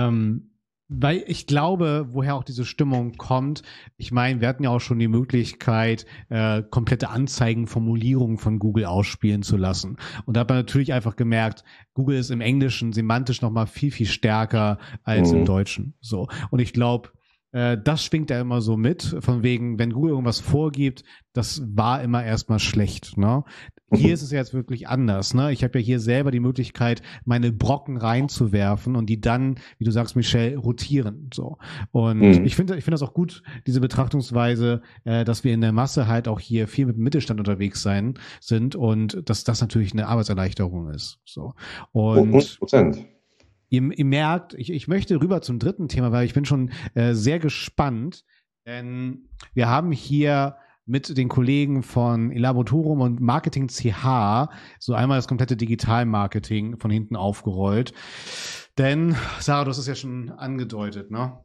Weil ich glaube, woher auch diese Stimmung kommt, ich meine, wir hatten ja auch schon die Möglichkeit, komplette Anzeigenformulierungen von Google ausspielen zu lassen. Und da hat man natürlich einfach gemerkt, Google ist im Englischen semantisch nochmal viel, viel stärker als im Deutschen. So. Und ich glaube, das schwingt ja immer so mit, von wegen, wenn Google irgendwas vorgibt, das war immer erstmal schlecht, ne? Hier ist es jetzt wirklich anders, ne? Ich habe ja hier selber die Möglichkeit, meine Brocken reinzuwerfen und die dann, wie du sagst, Michelle, rotieren, so. Und ich finde das auch gut, diese Betrachtungsweise, dass wir in der Masse halt auch hier viel mit dem Mittelstand unterwegs sind und dass das natürlich eine Arbeitserleichterung ist, so. Und 100%. Ihr merkt, ich möchte rüber zum dritten Thema, weil ich bin schon sehr gespannt, denn wir haben hier mit den Kollegen von Elabotorum und Marketing CH so einmal das komplette Digital-Marketing von hinten aufgerollt. Denn, Sarah, du hast es ja schon angedeutet, ne?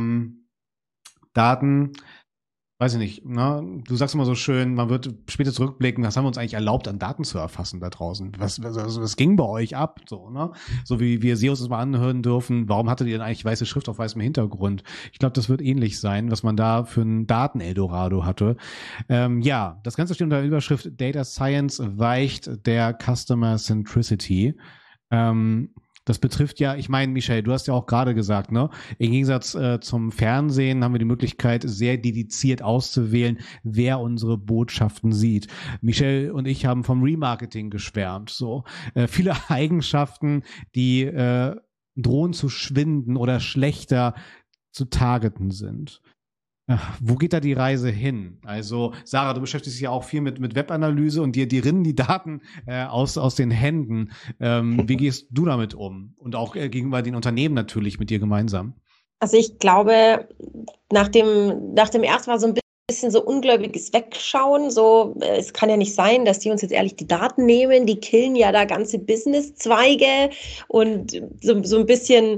Daten, weiß ich nicht, ne? Du sagst immer so schön, man wird später zurückblicken, was haben wir uns eigentlich erlaubt, an Daten zu erfassen da draußen? Was ging bei euch ab? So, ne? So wie wir SEOs das mal anhören dürfen, warum hattet ihr denn eigentlich weiße Schrift auf weißem Hintergrund? Ich glaube, das wird ähnlich sein, was man da für ein Daten-Eldorado hatte. Ja, das Ganze steht unter der Überschrift Data Science weicht der Customer Centricity. Das betrifft ja, ich meine, Michelle, du hast ja auch gerade gesagt, ne? Im Gegensatz zum Fernsehen haben wir die Möglichkeit, sehr dediziert auszuwählen, wer unsere Botschaften sieht. Michelle und ich haben vom Remarketing geschwärmt, so. Viele Eigenschaften, die drohen zu schwinden oder schlechter zu targeten sind. Wo geht da die Reise hin? Also, Sarah, du beschäftigst dich ja auch viel mit Webanalyse und dir rinnen die Daten aus den Händen. Wie gehst du damit um? Und auch gegenüber den Unternehmen natürlich mit dir gemeinsam. Also ich glaube, nach dem ersten war so ein bisschen so ungläubiges Wegschauen, so, es kann ja nicht sein, dass die uns jetzt ehrlich die Daten nehmen, die killen ja da ganze Businesszweige und so ein bisschen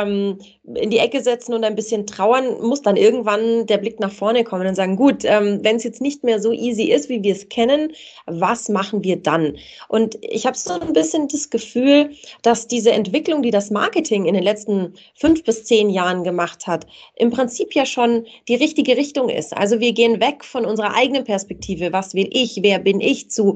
in die Ecke setzen und ein bisschen trauern, muss dann irgendwann der Blick nach vorne kommen und sagen, gut, wenn es jetzt nicht mehr so easy ist, wie wir es kennen, was machen wir dann? Und ich habe so ein bisschen das Gefühl, dass diese Entwicklung, die das Marketing in den letzten 5 bis 10 Jahren gemacht hat, im Prinzip ja schon die richtige Richtung ist. Also wir gehen weg von unserer eigenen Perspektive. Was will ich? Wer bin ich? Zu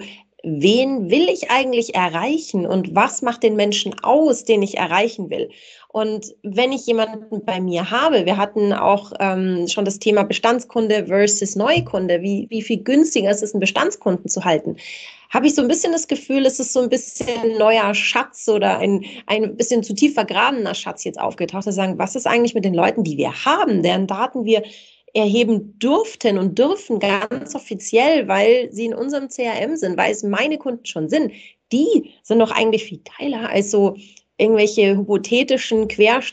wen will ich eigentlich erreichen? Und was macht den Menschen aus, den ich erreichen will? Und wenn ich jemanden bei mir habe, wir hatten auch schon das Thema Bestandskunde versus Neukunde, wie viel günstiger ist es, einen Bestandskunden zu halten, habe ich so ein bisschen das Gefühl, es ist so ein bisschen neuer Schatz oder ein bisschen zu tief vergrabener Schatz jetzt aufgetaucht, zu sagen, was ist eigentlich mit den Leuten, die wir haben, deren Daten wir erheben durften und dürfen ganz offiziell, weil sie in unserem CRM sind, weil es meine Kunden schon sind. Die sind doch eigentlich viel geiler als so irgendwelche hypothetischen,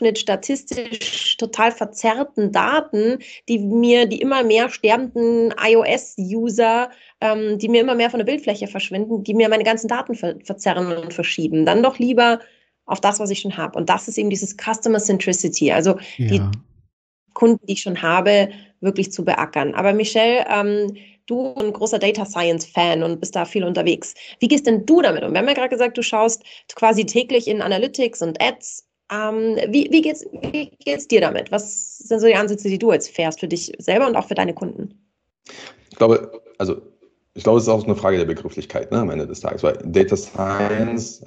statistisch total verzerrten Daten, die immer mehr sterbenden iOS-User, die mir immer mehr von der Bildfläche verschwinden, die mir meine ganzen Daten verzerren und verschieben. Dann doch lieber auf das, was ich schon habe. Und das ist eben dieses Customer Centricity, also die Kunden, die ich schon habe, wirklich zu beackern. Aber Michelle, du bist ein großer Data Science Fan und bist da viel unterwegs. Wie gehst denn du damit um? Wir haben ja gerade gesagt, du schaust quasi täglich in Analytics und Ads. Wie geht's dir damit? Was sind so die Ansätze, die du jetzt fährst für dich selber und auch für deine Kunden? Ich glaube, es ist auch eine Frage der Begrifflichkeit, ne, am Ende des Tages, weil Data Science,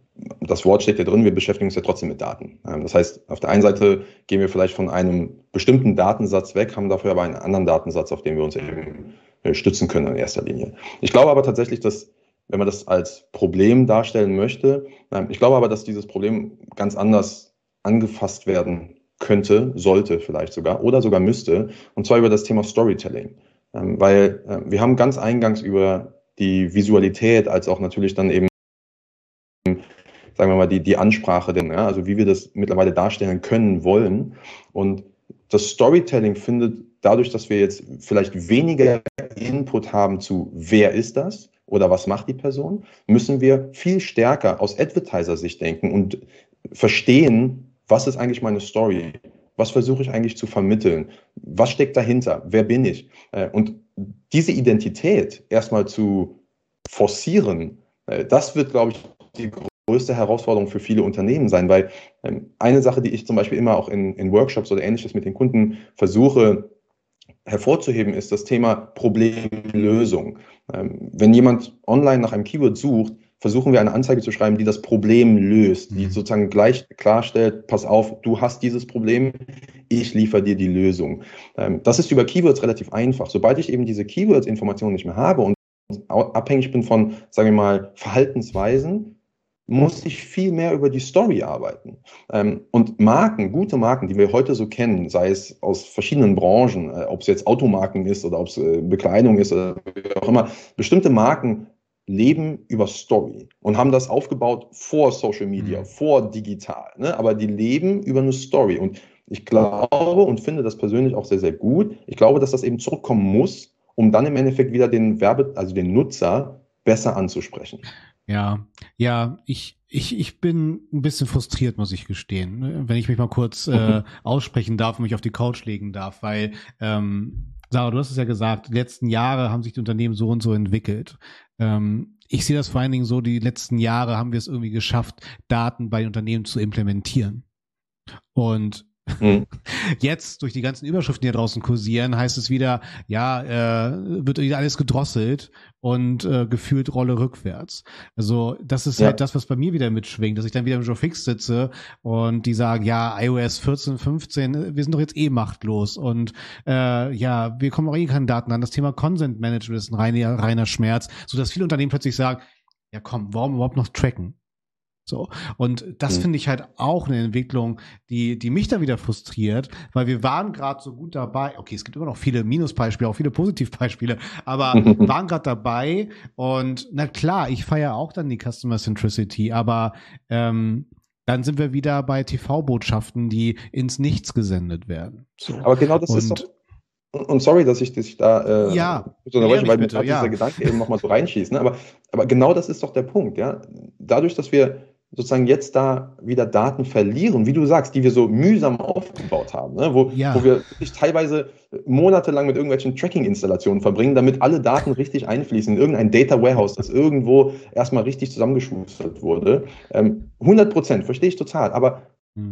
das Wort steht ja drin, wir beschäftigen uns ja trotzdem mit Daten. Das heißt, auf der einen Seite gehen wir vielleicht von einem bestimmten Datensatz weg, haben dafür aber einen anderen Datensatz, auf den wir uns eben stützen können in erster Linie. Ich glaube aber tatsächlich, dass, wenn man das als Problem darstellen möchte, ich glaube aber, dass dieses Problem ganz anders angefasst werden könnte, sollte vielleicht sogar oder sogar müsste, und zwar über das Thema Storytelling. Weil wir haben ganz eingangs über die Visualität als auch natürlich dann eben, sagen wir mal, die Ansprache, also wie wir das mittlerweile darstellen können wollen. Und das Storytelling findet dadurch, dass wir jetzt vielleicht weniger Input haben zu, wer ist das oder was macht die Person, müssen wir viel stärker aus Advertiser-Sicht denken und verstehen, was ist eigentlich meine Story? Was versuche ich eigentlich zu vermitteln? Was steckt dahinter? Wer bin ich? Und diese Identität erstmal zu forcieren, das wird, glaube ich, die größte Herausforderung für viele Unternehmen sein, weil eine Sache, die ich zum Beispiel immer auch in Workshops oder Ähnliches mit den Kunden versuche hervorzuheben, ist das Thema Problemlösung. Wenn jemand online nach einem Keyword sucht, versuchen wir eine Anzeige zu schreiben, die das Problem löst, die sozusagen gleich klarstellt, pass auf, du hast dieses Problem, ich liefere dir die Lösung. Das ist über Keywords relativ einfach. Sobald ich eben diese Keywords-Informationen nicht mehr habe und abhängig bin von, sagen wir mal, Verhaltensweisen, muss ich viel mehr über die Story arbeiten. Und Marken, gute Marken, die wir heute so kennen, sei es aus verschiedenen Branchen, ob es jetzt Automarken ist oder ob es Bekleidung ist oder wie auch immer, bestimmte Marken leben über Story und haben das aufgebaut vor Social Media, vor digital, ne? Aber die leben über eine Story. Und ich glaube und finde das persönlich auch sehr, sehr gut. Ich glaube, dass das eben zurückkommen muss, um dann im Endeffekt wieder den Nutzer besser anzusprechen. Ja, ich bin ein bisschen frustriert, muss ich gestehen, wenn ich mich mal kurz aussprechen darf und mich auf die Couch legen darf, weil, Sarah, du hast es ja gesagt, die letzten Jahre haben sich die Unternehmen so und so entwickelt. Ich sehe das vor allen Dingen so, die letzten Jahre haben wir es irgendwie geschafft, Daten bei Unternehmen zu implementieren. Und jetzt, durch die ganzen Überschriften, die da draußen kursieren, heißt es wieder, wird wieder alles gedrosselt und gefühlt Rolle rückwärts. Also das ist halt das, was bei mir wieder mitschwingt, dass ich dann wieder im Joe Fix sitze und die sagen, iOS 14, 15, wir sind doch jetzt machtlos und wir kommen auch keine Daten an. Das Thema Consent Management ist ein reiner Schmerz, sodass viele Unternehmen plötzlich sagen, ja komm, warum überhaupt noch tracken? So. Und das finde ich halt auch eine Entwicklung, die mich dann wieder frustriert, weil wir waren gerade so gut dabei. Okay, es gibt immer noch viele Minusbeispiele, auch viele Positivbeispiele, aber waren gerade dabei und na klar, ich feiere auch dann die Customer Centricity, aber dann sind wir wieder bei TV-Botschaften, die ins Nichts gesendet werden. So. Aber genau das ist doch Und sorry, dass ich dich da klär mich weil mir bitte, gerade ja. dieser Gedanke eben nochmal so reinschießt. Ne? Aber genau das ist doch der Punkt. Ja? Dadurch, dass wir sozusagen jetzt da wieder Daten verlieren, wie du sagst, die wir so mühsam aufgebaut haben, ne? Wo Ja. wir wirklich teilweise monatelang mit irgendwelchen Tracking-Installationen verbringen, damit alle Daten richtig einfließen in irgendein Data Warehouse, das irgendwo erstmal richtig zusammengeschustert wurde. 100%, verstehe ich total. Aber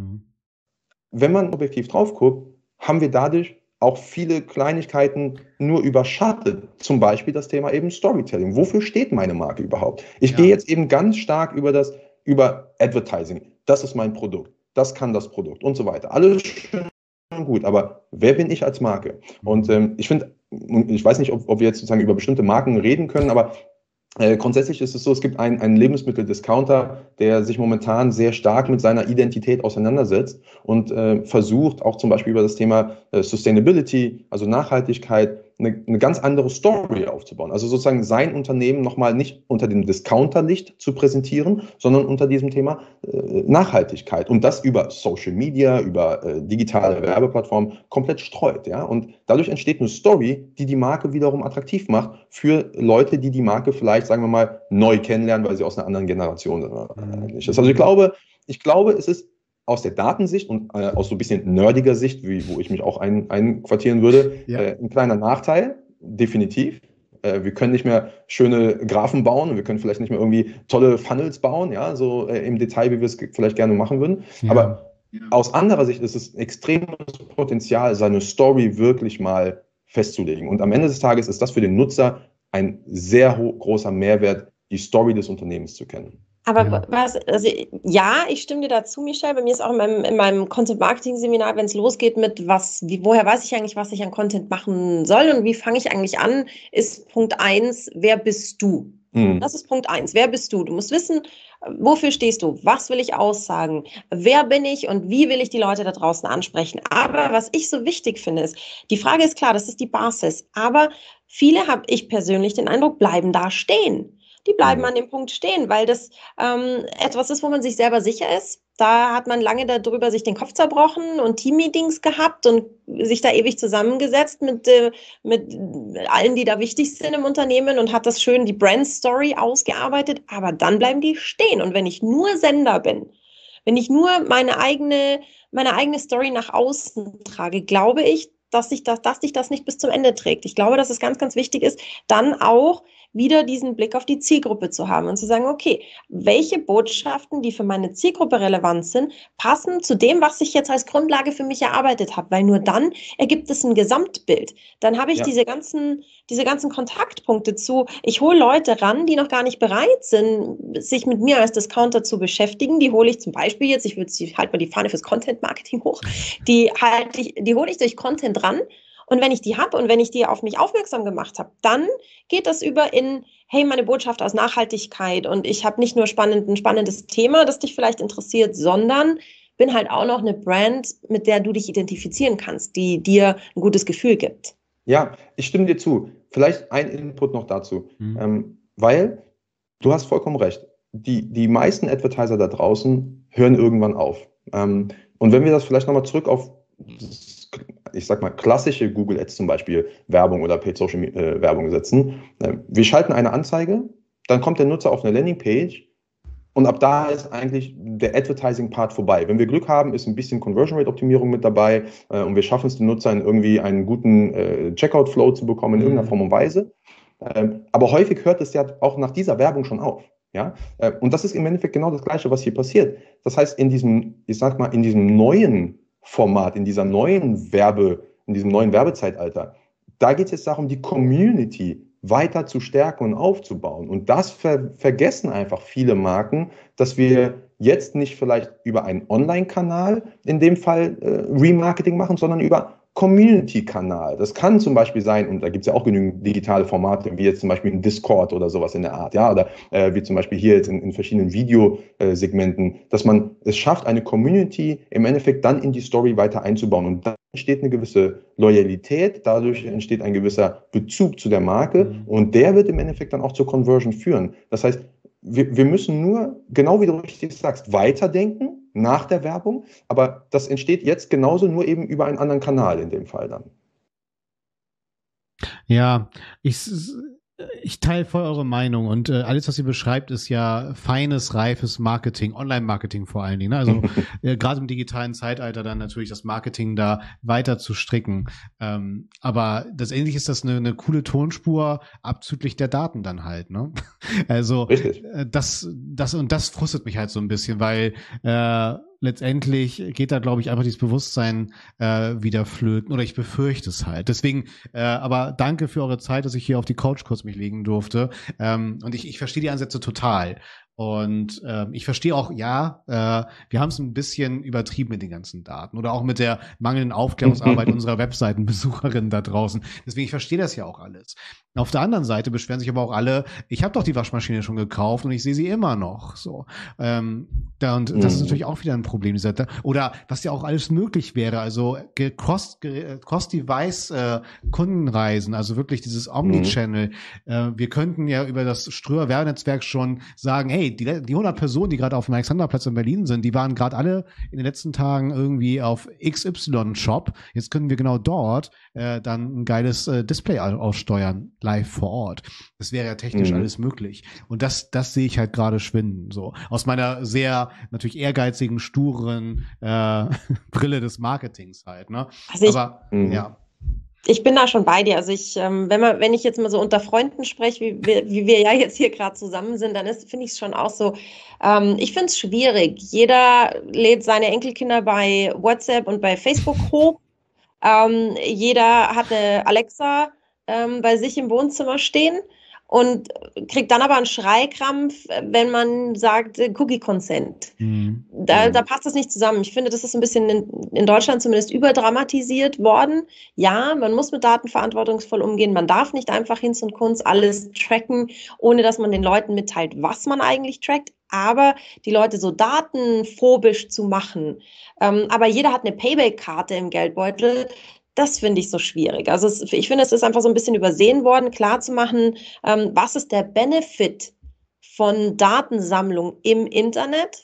wenn man objektiv drauf guckt, haben wir dadurch auch viele Kleinigkeiten nur überschattet. Zum Beispiel das Thema eben Storytelling. Wofür steht meine Marke überhaupt? Ich gehe jetzt eben ganz stark über Advertising. Das ist mein Produkt. Das kann das Produkt und so weiter. Alles schön und gut. Aber wer bin ich als Marke? Und ich finde, ich weiß nicht, ob wir jetzt sozusagen über bestimmte Marken reden können, aber grundsätzlich ist es so, es gibt einen Lebensmitteldiscounter, der sich momentan sehr stark mit seiner Identität auseinandersetzt und versucht auch zum Beispiel über das Thema Sustainability, also Nachhaltigkeit, eine ganz andere Story aufzubauen. Also sozusagen sein Unternehmen nochmal nicht unter dem Discounterlicht zu präsentieren, sondern unter diesem Thema Nachhaltigkeit. Und das über Social Media, über digitale Werbeplattformen komplett streut. Ja? Und dadurch entsteht eine Story, die die Marke wiederum attraktiv macht für Leute, die die Marke vielleicht, sagen wir mal, neu kennenlernen, weil sie aus einer anderen Generation sind. Also ich glaube, es ist aus der Datensicht und aus so ein bisschen nerdiger Sicht, wo ich mich auch einquartieren würde, ein kleiner Nachteil, definitiv. Wir können nicht mehr schöne Graphen bauen und wir können vielleicht nicht mehr irgendwie tolle Funnels bauen, ja, so im Detail, wie wir es vielleicht gerne machen würden. Ja. Aber aus anderer Sicht ist es extremes Potenzial, seine Story wirklich mal festzulegen. Und am Ende des Tages ist das für den Nutzer ein sehr großer Mehrwert, die Story des Unternehmens zu kennen. Aber ich stimme dir dazu, Michelle. Bei mir ist auch in meinem Content-Marketing-Seminar, wenn es losgeht mit woher weiß ich eigentlich, was ich an Content machen soll und wie fange ich eigentlich an, ist Punkt 1, wer bist du? Das ist Punkt 1, wer bist du? Du musst wissen, wofür stehst du? Was will ich aussagen? Wer bin ich und wie will ich die Leute da draußen ansprechen? Aber was ich so wichtig finde, ist, die Frage ist klar, das ist die Basis. Aber viele, habe ich persönlich den Eindruck, bleiben da stehen. Die bleiben an dem Punkt stehen, weil das etwas ist, wo man sich selber sicher ist. Da hat man lange darüber sich den Kopf zerbrochen und Teammeetings gehabt und sich da ewig zusammengesetzt mit allen, die da wichtig sind im Unternehmen und hat das schön die Brand-Story ausgearbeitet. Aber dann bleiben die stehen. Und wenn ich nur Sender bin, wenn ich nur meine eigene Story nach außen trage, glaube ich, dass sich das nicht bis zum Ende trägt. Ich glaube, dass es ganz, ganz wichtig ist, dann auch wieder diesen Blick auf die Zielgruppe zu haben und zu sagen, okay, welche Botschaften, die für meine Zielgruppe relevant sind, passen zu dem, was ich jetzt als Grundlage für mich erarbeitet habe, weil nur dann ergibt es ein Gesamtbild. Dann habe ich diese ganzen Kontaktpunkte ich hole Leute ran, die noch gar nicht bereit sind, sich mit mir als Discounter zu beschäftigen. Die hole ich zum Beispiel jetzt, halt mal die Fahne fürs Content-Marketing hoch, die hole ich durch Content ran. Und wenn ich die habe und wenn ich die auf mich aufmerksam gemacht habe, dann geht das über in, hey, meine Botschaft aus Nachhaltigkeit und ich habe nicht nur ein spannendes Thema, das dich vielleicht interessiert, sondern bin halt auch noch eine Brand, mit der du dich identifizieren kannst, die dir ein gutes Gefühl gibt. Ja, ich stimme dir zu. Vielleicht ein Input noch dazu, weil du hast vollkommen recht. Die meisten Advertiser da draußen hören irgendwann auf. Und wenn wir das vielleicht nochmal zurück auf, ich sag mal, klassische Google Ads zum Beispiel Werbung oder Paid Social Werbung setzen. Wir schalten eine Anzeige, dann kommt der Nutzer auf eine Landingpage und ab da ist eigentlich der Advertising-Part vorbei. Wenn wir Glück haben, ist ein bisschen Conversion-Rate-Optimierung mit dabei und wir schaffen es, den Nutzer in irgendwie einen guten Checkout-Flow zu bekommen in irgendeiner Form und Weise. Aber häufig hört es ja auch nach dieser Werbung schon auf. Ja? Und das ist im Endeffekt genau das Gleiche, was hier passiert. Das heißt, in diesem neuen Format, in diesem neuen Werbezeitalter, da geht es jetzt darum, die Community weiter zu stärken und aufzubauen. Und das vergessen einfach viele Marken, dass wir jetzt nicht vielleicht über einen Online-Kanal in dem Fall Remarketing machen, sondern über Community-Kanal. Das kann zum Beispiel sein, und da gibt es ja auch genügend digitale Formate, wie jetzt zum Beispiel ein Discord oder sowas in der Art, ja, oder wie zum Beispiel hier jetzt in verschiedenen Videosegmenten, dass man es schafft, eine Community im Endeffekt dann in die Story weiter einzubauen. Und dann entsteht eine gewisse Loyalität, dadurch entsteht ein gewisser Bezug zu der Marke und der wird im Endeffekt dann auch zur Conversion führen. Das heißt, wir müssen nur, genau wie du richtig sagst, weiterdenken nach der Werbung, aber das entsteht jetzt genauso nur eben über einen anderen Kanal in dem Fall dann. Ja, ich teile voll eure Meinung und alles, was ihr beschreibt, ist ja feines, reifes Marketing, Online-Marketing vor allen Dingen. Ne? Also gerade im digitalen Zeitalter dann natürlich das Marketing da weiter zu stricken. Aber letztendlich ist das eine coole Tonspur abzüglich der Daten dann halt. Ne? Also Richtig. das frustet mich halt so ein bisschen, weil letztendlich geht da, glaube ich, einfach dieses Bewusstsein wieder flöten, oder ich befürchte es halt. Deswegen, aber danke für eure Zeit, dass ich hier auf die Couch kurz mich legen durfte. Und ich verstehe die Ansätze total. Und ich verstehe auch, ja, wir haben es ein bisschen übertrieben mit den ganzen Daten oder auch mit der mangelnden Aufklärungsarbeit unserer Webseitenbesucherinnen da draußen. Deswegen, ich verstehe das ja auch alles. Auf der anderen Seite beschweren sich aber auch alle, ich habe doch die Waschmaschine schon gekauft und ich sehe sie und das ist natürlich auch wieder ein Problem. Oder was ja auch alles möglich wäre, also Cross-Device Kundenreisen, also wirklich dieses Omnichannel. Wir könnten ja über das Ströer-Werbenetzwerk schon sagen, hey, die 100 Personen, die gerade auf dem Alexanderplatz in Berlin sind, die waren gerade alle in den letzten Tagen irgendwie auf XY-Shop. Jetzt können wir genau dort dann ein geiles Display aussteuern, live vor Ort. Das wäre ja technisch alles möglich. Und das sehe ich halt gerade schwinden. So aus meiner sehr natürlich ehrgeizigen, sturen Brille des Marketings halt. Ne? Also ja. Ich bin da schon bei dir. Also wenn ich jetzt mal so unter Freunden spreche, wie wir ja jetzt hier gerade zusammen sind, dann finde ich es schon auch so, ich finde es schwierig. Jeder lädt seine Enkelkinder bei WhatsApp und bei Facebook hoch. Jeder hat eine Alexa bei sich im Wohnzimmer stehen und kriegt dann aber einen Schreikrampf, wenn man sagt Cookie Consent. Da passt das nicht zusammen. Ich finde, das ist ein bisschen in Deutschland zumindest überdramatisiert worden. Ja, man muss mit Daten verantwortungsvoll umgehen. Man darf nicht einfach Hinz und Kunz alles tracken, ohne dass man den Leuten mitteilt, was man eigentlich trackt. Aber die Leute so datenphobisch zu machen, aber jeder hat eine Payback-Karte im Geldbeutel, das finde ich so schwierig. Also ich finde, es ist einfach so ein bisschen übersehen worden, klar zu machen, was ist der Benefit von Datensammlung im Internet.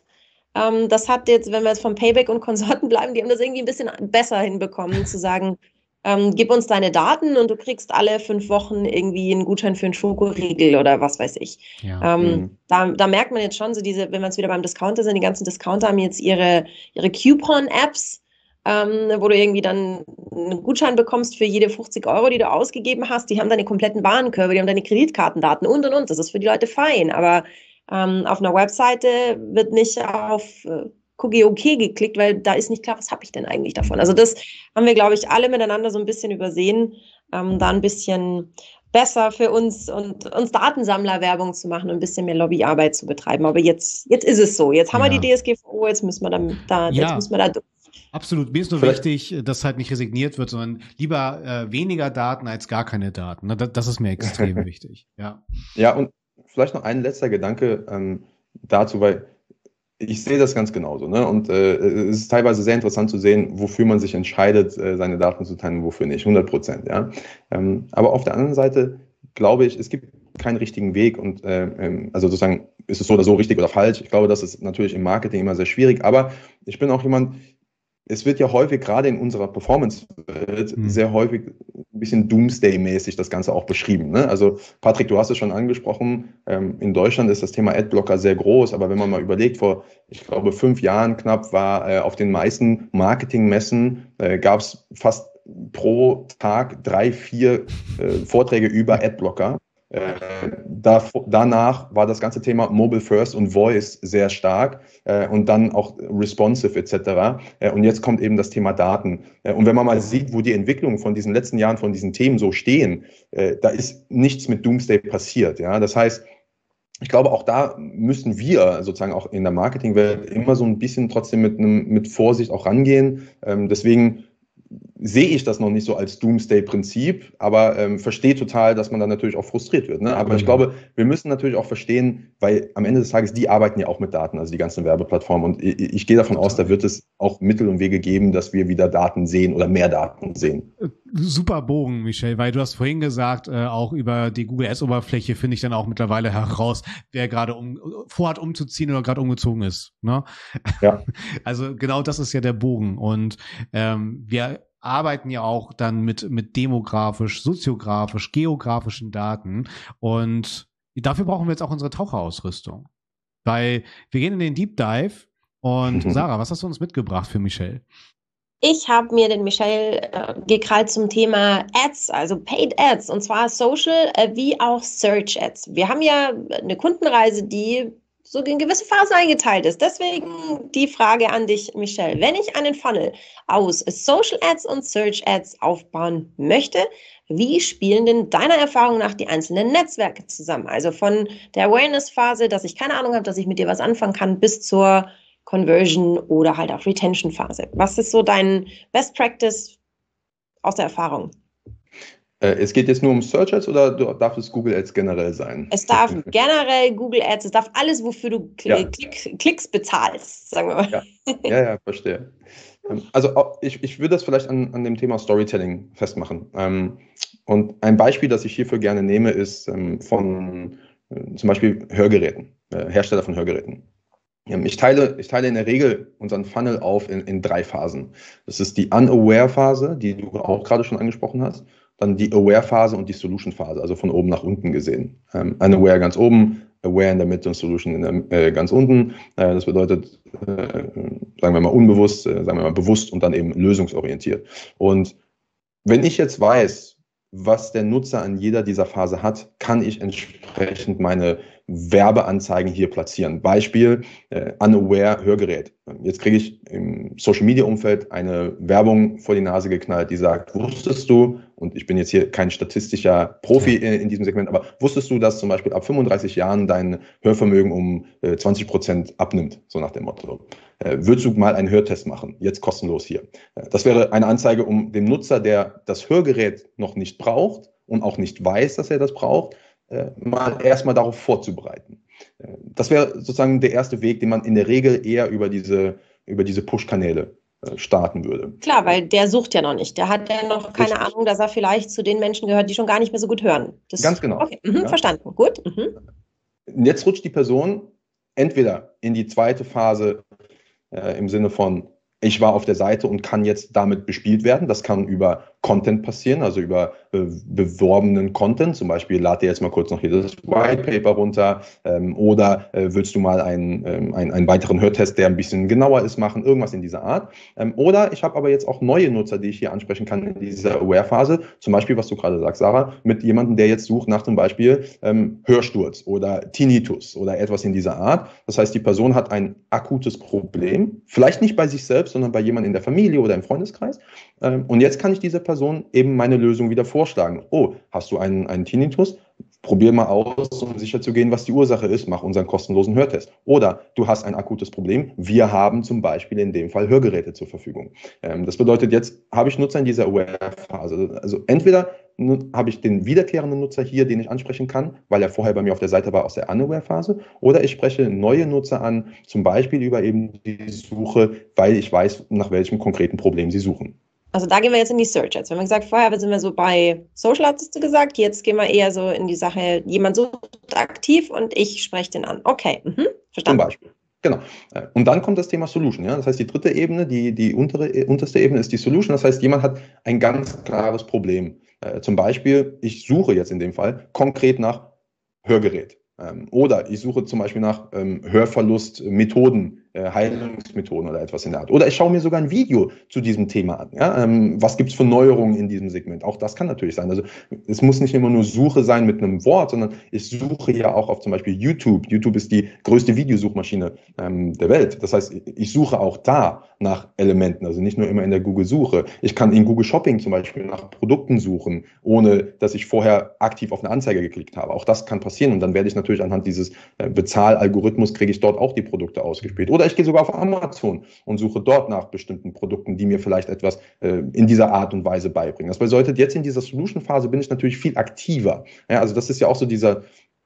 Das hat jetzt, wenn wir jetzt vom Payback und Konsorten bleiben, die haben das irgendwie ein bisschen besser hinbekommen, zu sagen, gib uns deine Daten und du kriegst alle 5 Wochen irgendwie einen Gutschein für einen Schokoriegel oder was weiß ich. Ja. Da merkt man jetzt schon, so wenn wir jetzt wieder beim Discounter sind, die ganzen Discounter haben jetzt ihre Coupon-Apps, wo du irgendwie dann einen Gutschein bekommst für jede 50 €, die du ausgegeben hast. Die haben deine kompletten Warenkörbe, die haben deine Kreditkartendaten und. Das ist für die Leute fein. Aber auf einer Webseite wird nicht auf Cookie okay geklickt, weil da ist nicht klar, was habe ich denn eigentlich davon. Also das haben wir, glaube ich, alle miteinander so ein bisschen übersehen, da ein bisschen besser für uns und uns Datensammlerwerbung zu machen und ein bisschen mehr Lobbyarbeit zu betreiben. Aber jetzt ist es so. Jetzt haben wir die DSGVO, jetzt müssen wir jetzt müssen wir da durch. Absolut. Mir ist nur wichtig, dass halt nicht resigniert wird, sondern lieber weniger Daten als gar keine Daten. Das ist mir extrem wichtig. Ja, und vielleicht noch ein letzter Gedanke dazu, weil ich sehe das ganz genauso. Ne? Und es ist teilweise sehr interessant zu sehen, wofür man sich entscheidet, seine Daten zu teilen und wofür nicht. 100%. Ja? Aber auf der anderen Seite glaube ich, es gibt keinen richtigen Weg und also sozusagen ist es so oder so richtig oder falsch. Ich glaube, das ist natürlich im Marketing immer sehr schwierig, aber ich bin auch jemand, es wird ja häufig, gerade in unserer Performance-Welt, sehr häufig ein bisschen Doomsday-mäßig das Ganze auch beschrieben. Ne? Also Patrick, du hast es schon angesprochen, in Deutschland ist das Thema Adblocker sehr groß, aber wenn man mal überlegt, vor, ich glaube, 5 Jahren knapp war auf den meisten Marketingmessen, gab es fast pro Tag 3, 4 Vorträge über Adblocker. Danach war das ganze Thema Mobile First und Voice sehr stark und dann auch responsive etc. Und jetzt kommt eben das Thema Daten. Und wenn man mal sieht, wo die Entwicklungen von diesen letzten Jahren von diesen Themen so stehen, da ist nichts mit Doomsday passiert. Ja? Das heißt, ich glaube, auch da müssen wir sozusagen auch in der Marketingwelt immer so ein bisschen trotzdem mit Vorsicht auch rangehen. Deswegen sehe ich das noch nicht so als Doomsday-Prinzip, aber verstehe total, dass man dann natürlich auch frustriert wird. Ne? Aber ich glaube, wir müssen natürlich auch verstehen, weil am Ende des Tages, die arbeiten ja auch mit Daten, also die ganzen Werbeplattformen. Und ich gehe davon aus, da wird es auch Mittel und Wege geben, dass wir wieder Daten sehen oder mehr Daten sehen. Super Bogen, Michel, weil du hast vorhin gesagt, auch über die Google Ads-Oberfläche finde ich dann auch mittlerweile heraus, wer gerade vorhat umzuziehen oder gerade umgezogen ist. Ne? Ja. Also genau das ist ja der Bogen. Und wir arbeiten ja auch dann mit demografisch, soziografisch, geografischen Daten. Und dafür brauchen wir jetzt auch unsere Taucherausrüstung. Weil wir gehen in den Deep Dive. Und Sarah, was hast du uns mitgebracht für Michelle? Ich habe mir den Michelle gekrallt zum Thema Ads, also Paid Ads, und zwar Social wie auch Search Ads. Wir haben ja eine Kundenreise, die so in gewisse Phasen eingeteilt ist. Deswegen die Frage an dich, Michelle. Wenn ich einen Funnel aus Social Ads und Search Ads aufbauen möchte, wie spielen denn deiner Erfahrung nach die einzelnen Netzwerke zusammen? Also von der Awareness-Phase, dass ich keine Ahnung habe, dass ich mit dir was anfangen kann, bis zur Conversion oder halt auch Retention-Phase. Was ist so dein Best Practice aus der Erfahrung? Es geht jetzt nur um Search Ads oder darf es Google Ads generell sein? Es darf generell Google Ads, es darf alles, wofür du Klicks bezahlst, sagen wir mal. Ja, verstehe. Also ich würde das vielleicht an dem Thema Storytelling festmachen. Und ein Beispiel, das ich hierfür gerne nehme, ist von zum Beispiel Hörgeräten, Hersteller von Hörgeräten. Ich teile in der Regel unseren Funnel auf in 3 Phasen. Das ist die Unaware-Phase, die du auch gerade schon angesprochen hast, dann die Aware-Phase und die Solution-Phase, also von oben nach unten gesehen. Unaware ganz oben, Aware in der Mitte und Solution ganz unten. Das bedeutet, sagen wir mal unbewusst, sagen wir mal bewusst und dann eben lösungsorientiert. Und wenn ich jetzt weiß, was der Nutzer an jeder dieser Phase hat, kann ich entsprechend meine Werbeanzeigen hier platzieren. Beispiel, Unaware Hörgerät. Jetzt kriege ich im Social-Media-Umfeld eine Werbung vor die Nase geknallt, die sagt, wusstest du, und ich bin jetzt hier kein statistischer Profi in diesem Segment, aber wusstest du, dass zum Beispiel ab 35 Jahren dein Hörvermögen um 20% abnimmt, so nach dem Motto. Würdest du mal einen Hörtest machen, jetzt kostenlos hier. Das wäre eine Anzeige, um dem Nutzer, der das Hörgerät noch nicht braucht und auch nicht weiß, dass er das braucht, mal erstmal darauf vorzubereiten. Das wäre sozusagen der erste Weg, den man in der Regel eher über diese Push-Kanäle starten würde. Klar, weil der sucht ja noch nicht. Der hat ja noch keine Ahnung, dass er vielleicht zu den Menschen gehört, die schon gar nicht mehr so gut hören. Ganz genau. Okay, verstanden. Gut. Jetzt rutscht die Person entweder in die zweite Phase im Sinne von, ich war auf der Seite und kann jetzt damit bespielt werden. Das kann über Content passieren, also über beworbenen Content. Zum Beispiel, lad dir jetzt mal kurz noch hier das White Paper runter oder willst du mal einen weiteren Hörtest, der ein bisschen genauer ist, machen, irgendwas in dieser Art. Oder ich habe aber jetzt auch neue Nutzer, die ich hier ansprechen kann in dieser Aware-Phase. Zum Beispiel, was du gerade sagst, Sarah, mit jemandem, der jetzt sucht nach zum Beispiel Hörsturz oder Tinnitus oder etwas in dieser Art. Das heißt, die Person hat ein akutes Problem, vielleicht nicht bei sich selbst, sondern bei jemandem in der Familie oder im Freundeskreis. Und jetzt kann ich dieser Person eben meine Lösung wieder vorschlagen. Oh, hast du einen Tinnitus? Probier mal aus, um sicher zu gehen, was die Ursache ist. Mach unseren kostenlosen Hörtest. Oder du hast ein akutes Problem. Wir haben zum Beispiel in dem Fall Hörgeräte zur Verfügung. Das bedeutet, jetzt habe ich Nutzer in dieser Aware-Phase. Also entweder habe ich den wiederkehrenden Nutzer hier, den ich ansprechen kann, weil er vorher bei mir auf der Seite war aus der Unaware-Phase. Oder ich spreche neue Nutzer an, zum Beispiel über eben die Suche, weil ich weiß, nach welchem konkreten Problem sie suchen. Also da gehen wir jetzt in die Search Ads. Wir haben gesagt, vorher sind wir so bei Social Ads, hast du gesagt. Jetzt gehen wir eher so in die Sache, jemand sucht aktiv und ich spreche den an. Okay, verstanden. Zum Beispiel. Genau. Und dann kommt das Thema Solution. Ja? Das heißt, die dritte Ebene, die unterste Ebene ist die Solution. Das heißt, jemand hat ein ganz klares Problem. Zum Beispiel, ich suche jetzt in dem Fall konkret nach Hörgerät. Oder ich suche zum Beispiel nach Hörverlustmethoden, Heilungsmethoden oder etwas in der Art. Oder ich schaue mir sogar ein Video zu diesem Thema an. Ja? Was gibt es für Neuerungen in diesem Segment? Auch das kann natürlich sein. Also es muss nicht immer nur Suche sein mit einem Wort, sondern ich suche ja auch auf zum Beispiel YouTube. YouTube ist die größte Videosuchmaschine der Welt. Das heißt, ich suche auch da nach Elementen, also nicht nur immer in der Google-Suche. Ich kann in Google Shopping zum Beispiel nach Produkten suchen, ohne dass ich vorher aktiv auf eine Anzeige geklickt habe. Auch das kann passieren und dann werde ich natürlich anhand dieses Bezahlalgorithmus, kriege ich dort auch die Produkte ausgespielt. Oder ich gehe sogar auf Amazon und suche dort nach bestimmten Produkten, die mir vielleicht etwas in dieser Art und Weise beibringen. Das bedeutet, jetzt in dieser Solution-Phase bin ich natürlich viel aktiver. Ja, also das ist ja auch so dieser,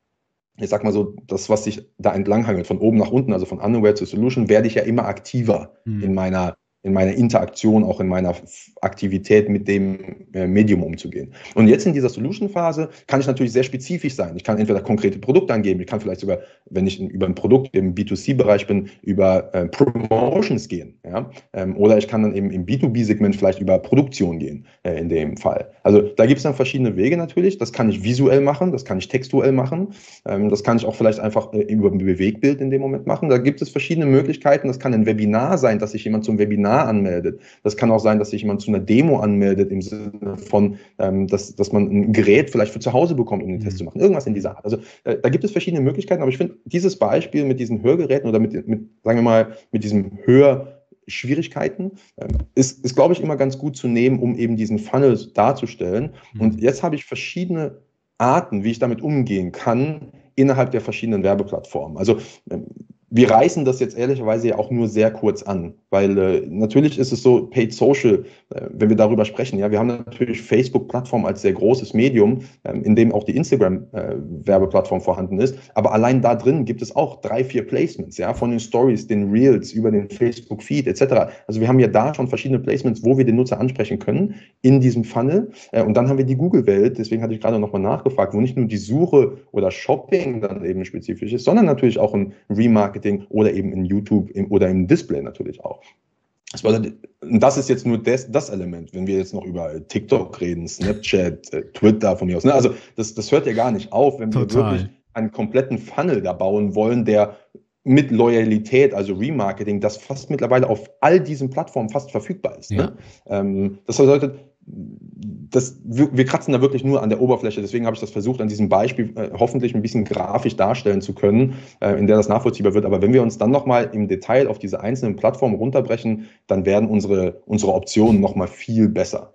ich sag mal so, das, was sich da entlanghangelt, von oben nach unten, also von Unaware zu Solution, werde ich ja immer aktiver in meiner Interaktion, auch in meiner Aktivität mit dem Medium umzugehen. Und jetzt in dieser Solution-Phase kann ich natürlich sehr spezifisch sein. Ich kann entweder konkrete Produkte angeben, ich kann vielleicht sogar, wenn ich über ein Produkt im B2C-Bereich bin, über Promotions gehen. Ja? Oder ich kann dann eben im B2B-Segment vielleicht über Produktion gehen, in dem Fall. Also da gibt es dann verschiedene Wege natürlich. Das kann ich visuell machen, das kann ich textuell machen, das kann ich auch vielleicht einfach über ein Bewegtbild in dem Moment machen. Da gibt es verschiedene Möglichkeiten. Das kann ein Webinar sein, dass sich jemand zum Webinar anmeldet. Das kann auch sein, dass sich jemand zu einer Demo anmeldet, im Sinne von, dass man ein Gerät vielleicht für zu Hause bekommt, um den Test zu machen. Irgendwas in dieser Art. Also da gibt es verschiedene Möglichkeiten, aber ich finde, dieses Beispiel mit diesen Hörgeräten oder sagen wir mal, mit diesem Hörschwierigkeiten ist, glaube ich, immer ganz gut zu nehmen, um eben diesen Funnel darzustellen. Und jetzt habe ich verschiedene Arten, wie ich damit umgehen kann, innerhalb der verschiedenen Werbeplattformen. Also wir reißen das jetzt ehrlicherweise ja auch nur sehr kurz an, weil natürlich ist es so, Paid Social, wenn wir darüber sprechen, ja, wir haben natürlich Facebook-Plattform als sehr großes Medium, in dem auch die Instagram-Werbeplattform vorhanden ist, aber allein da drin gibt es auch 3, 4 Placements, ja, von den Stories, den Reels, über den Facebook-Feed etc. Also wir haben ja da schon verschiedene Placements, wo wir den Nutzer ansprechen können in diesem Funnel, und dann haben wir die Google-Welt, deswegen hatte ich gerade nochmal nachgefragt, wo nicht nur die Suche oder Shopping dann eben spezifisch ist, sondern natürlich auch ein Remarketing oder eben in YouTube oder im Display natürlich auch. Das ist jetzt nur das Element, wenn wir jetzt noch über TikTok reden, Snapchat, Twitter von mir aus. Ne? Also das hört ja gar nicht auf, wenn wir wirklich einen kompletten Funnel da bauen wollen, der mit Loyalität, also Remarketing, das fast mittlerweile auf all diesen Plattformen fast verfügbar ist. Ja. Ne? Das bedeutet, wir kratzen da wirklich nur an der Oberfläche, deswegen habe ich das versucht, an diesem Beispiel hoffentlich ein bisschen grafisch darstellen zu können, in der das nachvollziehbar wird. Aber wenn wir uns dann nochmal im Detail auf diese einzelnen Plattformen runterbrechen, dann werden unsere Optionen nochmal viel besser.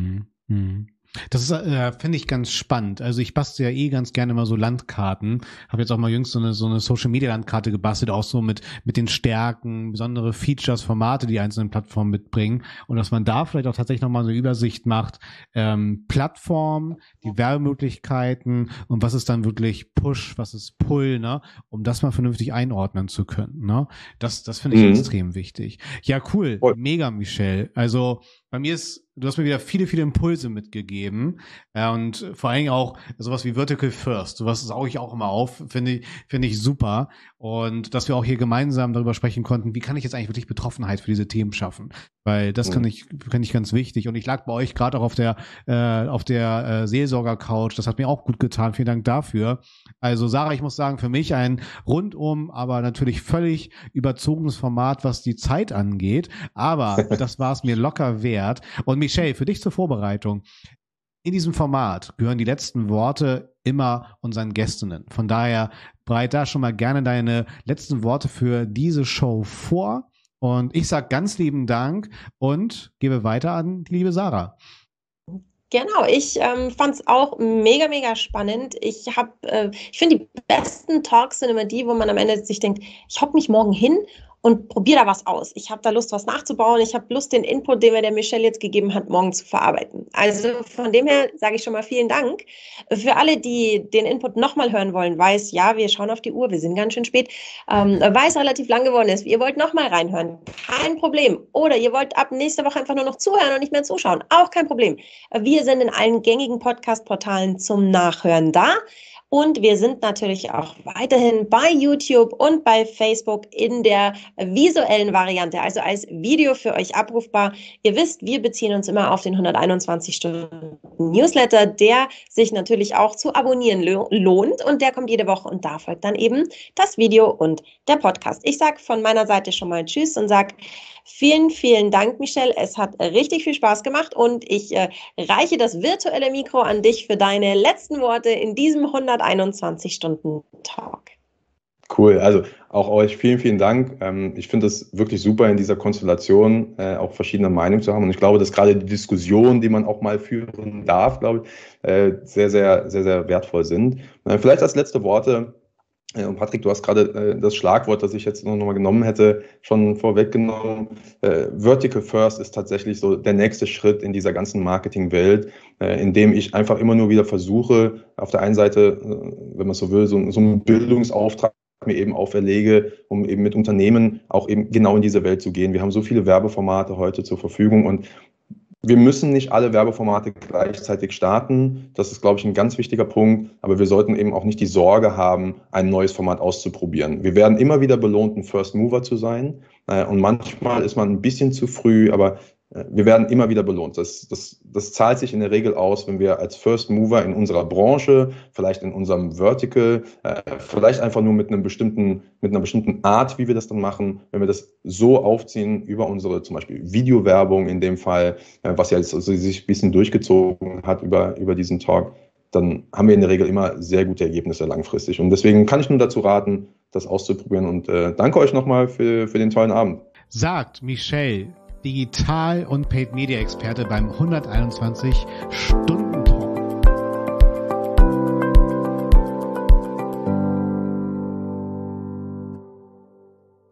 Das ist, finde ich, ganz spannend. Also ich bastel ja ganz gerne mal so Landkarten. Habe jetzt auch mal jüngst so eine Social-Media-Landkarte gebastelt, auch so mit den Stärken, besondere Features, Formate, die einzelnen Plattformen mitbringen. Und dass man da vielleicht auch tatsächlich nochmal so eine Übersicht macht, Plattform, die Werbemöglichkeiten und was ist dann wirklich Push, was ist Pull, ne? Um das mal vernünftig einordnen zu können, ne? Das finde ich extrem wichtig. Ja, cool. Mega, Michel. Also bei mir du hast mir wieder viele, viele Impulse mitgegeben, und vor allen Dingen auch sowas wie Vertical First, sowas sauge ich auch immer auf, finde ich super, und dass wir auch hier gemeinsam darüber sprechen konnten, wie kann ich jetzt eigentlich wirklich Betroffenheit für diese Themen schaffen, weil das finde ich ganz wichtig, und ich lag bei euch gerade auch auf der Seelsorger-Couch, das hat mir auch gut getan, vielen Dank dafür. Also Sarah, ich muss sagen, für mich ein rundum, aber natürlich völlig überzogenes Format, was die Zeit angeht, aber das war es mir locker wert. Und Michel, für dich zur Vorbereitung. In diesem Format gehören die letzten Worte immer unseren Gästinnen. Von daher bereite da schon mal gerne deine letzten Worte für diese Show vor. Und ich sage ganz lieben Dank und gebe weiter an die liebe Sarah. Genau, ich fand es auch mega, mega spannend. Ich finde, die besten Talks sind immer die, wo man am Ende sich denkt, ich hocke mich morgen hin und probiere da was aus. Ich habe da Lust, was nachzubauen. Ich habe Lust, den Input, den mir der Michel jetzt gegeben hat, morgen zu verarbeiten. Also von dem her sage ich schon mal vielen Dank. Für alle, die den Input nochmal hören wollen, weiß, ja, wir schauen auf die Uhr, wir sind ganz schön spät, weiß relativ lang geworden ist. Ihr wollt nochmal reinhören, kein Problem. Oder ihr wollt ab nächste Woche einfach nur noch zuhören und nicht mehr zuschauen, auch kein Problem. Wir sind in allen gängigen Podcast-Portalen zum Nachhören da. Und wir sind natürlich auch weiterhin bei YouTube und bei Facebook in der visuellen Variante, also als Video für euch abrufbar. Ihr wisst, wir beziehen uns immer auf den 121-Stunden-Newsletter, der sich natürlich auch zu abonnieren lohnt, und der kommt jede Woche, und da folgt dann eben das Video und der Podcast. Ich sage von meiner Seite schon mal Tschüss und sage vielen, vielen Dank, Michel. Es hat richtig viel Spaß gemacht, und ich reiche das virtuelle Mikro an dich für deine letzten Worte in diesem 121-Stunden-Talk. Cool, also auch euch vielen, vielen Dank. Ich finde es wirklich super, in dieser Konstellation auch verschiedene Meinungen zu haben. Und ich glaube, dass gerade die Diskussionen, die man auch mal führen darf, glaube ich, sehr, sehr, sehr, sehr wertvoll sind. Vielleicht als letzte Worte. Und Patrick, du hast gerade das Schlagwort, das ich jetzt noch mal genommen hätte, schon vorweggenommen. Vertical First ist tatsächlich so der nächste Schritt in dieser ganzen Marketingwelt, in dem ich einfach immer nur wieder versuche, auf der einen Seite, wenn man es so will, so einen Bildungsauftrag mir eben auferlege, um eben mit Unternehmen auch eben genau in diese Welt zu gehen. Wir haben so viele Werbeformate heute zur Verfügung, und Wir müssen nicht alle Werbeformate gleichzeitig starten. Das ist, glaube ich, ein ganz wichtiger Punkt. Aber wir sollten eben auch nicht die Sorge haben, ein neues Format auszuprobieren. Wir werden immer wieder belohnt, ein First Mover zu sein. Und manchmal ist man ein bisschen zu früh, aber wir werden immer wieder belohnt. Das zahlt sich in der Regel aus, wenn wir als First Mover in unserer Branche, vielleicht in unserem Vertical, vielleicht einfach nur mit einer bestimmten Art, wie wir das dann machen, wenn wir das so aufziehen über unsere zum Beispiel Videowerbung in dem Fall, was ja jetzt also sich ein bisschen durchgezogen hat über diesen Talk, dann haben wir in der Regel immer sehr gute Ergebnisse langfristig. Und deswegen kann ich nur dazu raten, das auszuprobieren. Und danke euch nochmal für den tollen Abend. Sagt Michel, Digital- und Paid-Media-Experte beim 121 Stunden